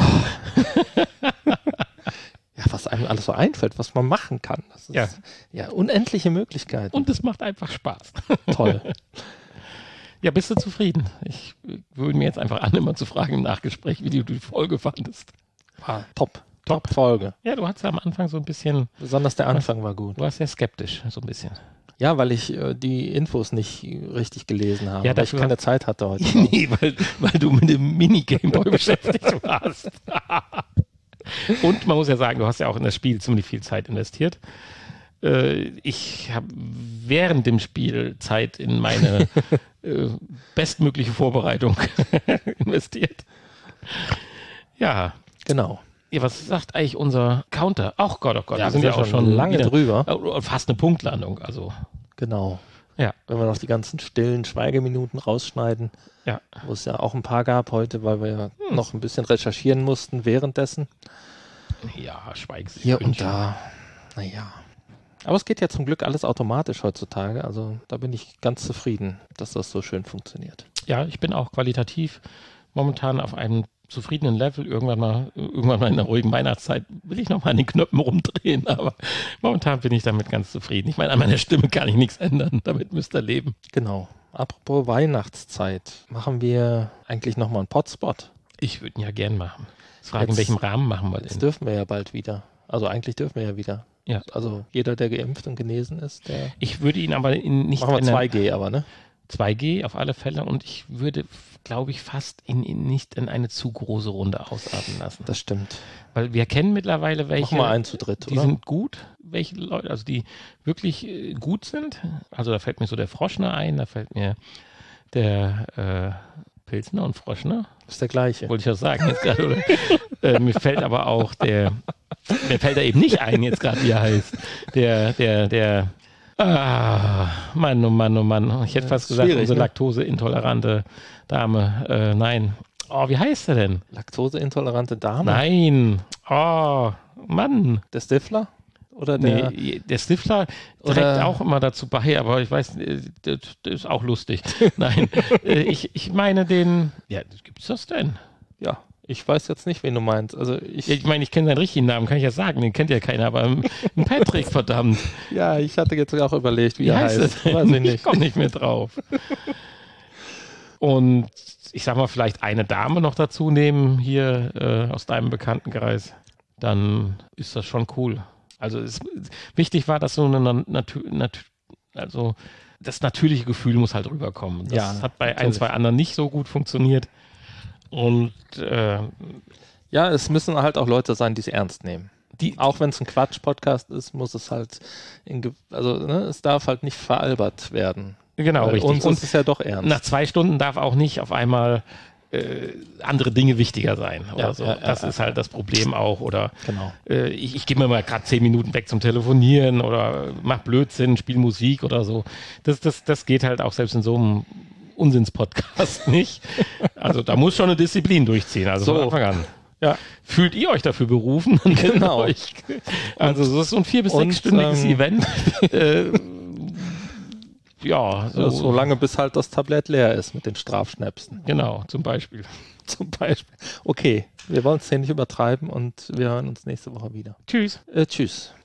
Ja, was einem alles so einfällt, was man machen kann. Das ist, Ja. ja, unendliche Möglichkeiten. Und es macht einfach Spaß. Toll. Ja, bist du zufrieden? Ich äh, würde mir jetzt einfach an, immer zu fragen im Nachgespräch, wie du die Folge fandest. Ah, top. Top Folge. Ja, du hattest ja am Anfang so ein bisschen, Besonders der Anfang war gut. du warst ja skeptisch, so ein bisschen. Ja, weil ich äh, die Infos nicht richtig gelesen habe, Ja, weil ich dafür- keine Zeit hatte heute. Nee, weil, weil du mit dem Mini-Gameboy beschäftigt warst. Und man muss ja sagen, du hast ja auch in das Spiel ziemlich viel Zeit investiert. Äh, ich habe während dem Spiel Zeit in meine äh, bestmögliche Vorbereitung investiert. Ja. Genau. Ja, was sagt eigentlich unser Counter? Ach Gott, oh Gott, Ja, wir sind ja auch schon lange wieder, drüber. oh, fast eine Punktlandung. Also, Genau. ja. Wenn wir noch die ganzen stillen Schweigeminuten rausschneiden, Ja. wo es ja auch ein paar gab heute, weil wir ja noch ein bisschen recherchieren mussten währenddessen. Ja, Schweigsinn. Hier und da. Naja. Aber es geht ja zum Glück alles automatisch heutzutage. Also da bin ich ganz zufrieden, dass das so schön funktioniert. Ja, ich bin auch qualitativ momentan auf einem zufriedenen Level. Irgendwann mal, irgendwann mal in der ruhigen Weihnachtszeit will ich noch mal an den Knöpfen rumdrehen, aber momentan bin ich damit ganz zufrieden. Ich meine, an meiner Stimme kann ich nichts ändern, damit müsst ihr leben. Genau. Apropos Weihnachtszeit, machen wir eigentlich nochmal einen Potspot? Ich würde ihn ja gern machen. Jetzt fragen, in Jetzt- welchem Rahmen machen wir Jetzt den? dürfen wir ja bald wieder. Also eigentlich dürfen wir ja wieder. Ja. Also jeder, der geimpft und genesen ist, der Ich würde ihn aber in nicht machen wir in der- zwei G, aber ne? zwei G auf alle Fälle und ich würde, glaube ich, fast ihn in nicht in eine zu große Runde ausarten lassen. Das stimmt. Weil wir kennen mittlerweile welche, Machen wir einen zu dritt, die oder? sind gut, welche Leute, also die wirklich äh, gut sind. Also da fällt mir so der Froschner ein, da fällt mir der äh, Pilsner und Froschner, Ist der gleiche. wollte ich das sagen jetzt gerade, oder? äh, mir fällt aber auch der, mir fällt da eben nicht ein jetzt gerade, wie er heißt. Der, der, der, ah, Mann, oh Mann, oh Mann. Ich hätte Ja, fast gesagt, schwierig, unsere ne? laktoseintolerante Dame. Äh, nein. Oh, wie heißt er denn? Laktoseintolerante Dame? Nein. Oh, Mann. Der Stifler? Oder der? Nee, der Stifler trägt Oder- auch immer dazu bei, aber ich weiß, äh, das, das ist auch lustig. Nein, äh, ich, ich meine den, ja, gibt's das denn? Ja, ich weiß jetzt nicht, wen du meinst. Also ich, Ja, ich meine, ich kenne seinen richtigen Namen, kann ich ja sagen, den kennt ja keiner, aber ein Patrick, verdammt. ja, ich hatte jetzt auch überlegt, wie, Wie er heißt heißt. es denn? Weiß ich Ich nicht. komme nicht mehr drauf. Und ich sag mal, vielleicht eine Dame noch dazu nehmen hier äh, aus deinem Bekanntenkreis, dann ist das schon cool. Also es, wichtig war, dass so eine Natur, Nat, also das natürliche Gefühl muss halt rüberkommen. Das Ja, hat bei ein, natürlich. zwei anderen nicht so gut funktioniert. Und äh, Ja, es müssen halt auch Leute sein, die es ernst nehmen. die, Auch wenn es ein Quatsch-Podcast ist, muss es halt, in, ge- also ne, es darf halt nicht veralbert werden. genau, Weil richtig. Uns Und ist es ja doch ernst. nach zwei Stunden darf auch nicht auf einmal äh, andere Dinge wichtiger sein oder Ja, so. ja, das ja, ist halt das Problem auch. Oder Genau. äh, ich, ich gebe mir mal gerade zehn Minuten weg zum Telefonieren oder mach Blödsinn, spiel Musik oder so. Das, das, das geht halt auch selbst in so einem Unsinns-Podcast nicht. Also da muss schon eine Disziplin durchziehen, also So. von Anfang an. Ja. Fühlt ihr euch dafür berufen? Genau. Euch. Also das ist so ein vier- bis und, sechsstündiges ähm, Event. äh, ja, so, So, so lange, bis halt das Tablett leer ist mit den Strafschnäpsen. Genau, zum Beispiel. Zum Beispiel. Okay, wir wollen es hier nicht übertreiben und wir hören uns nächste Woche wieder. Tschüss. Äh, tschüss.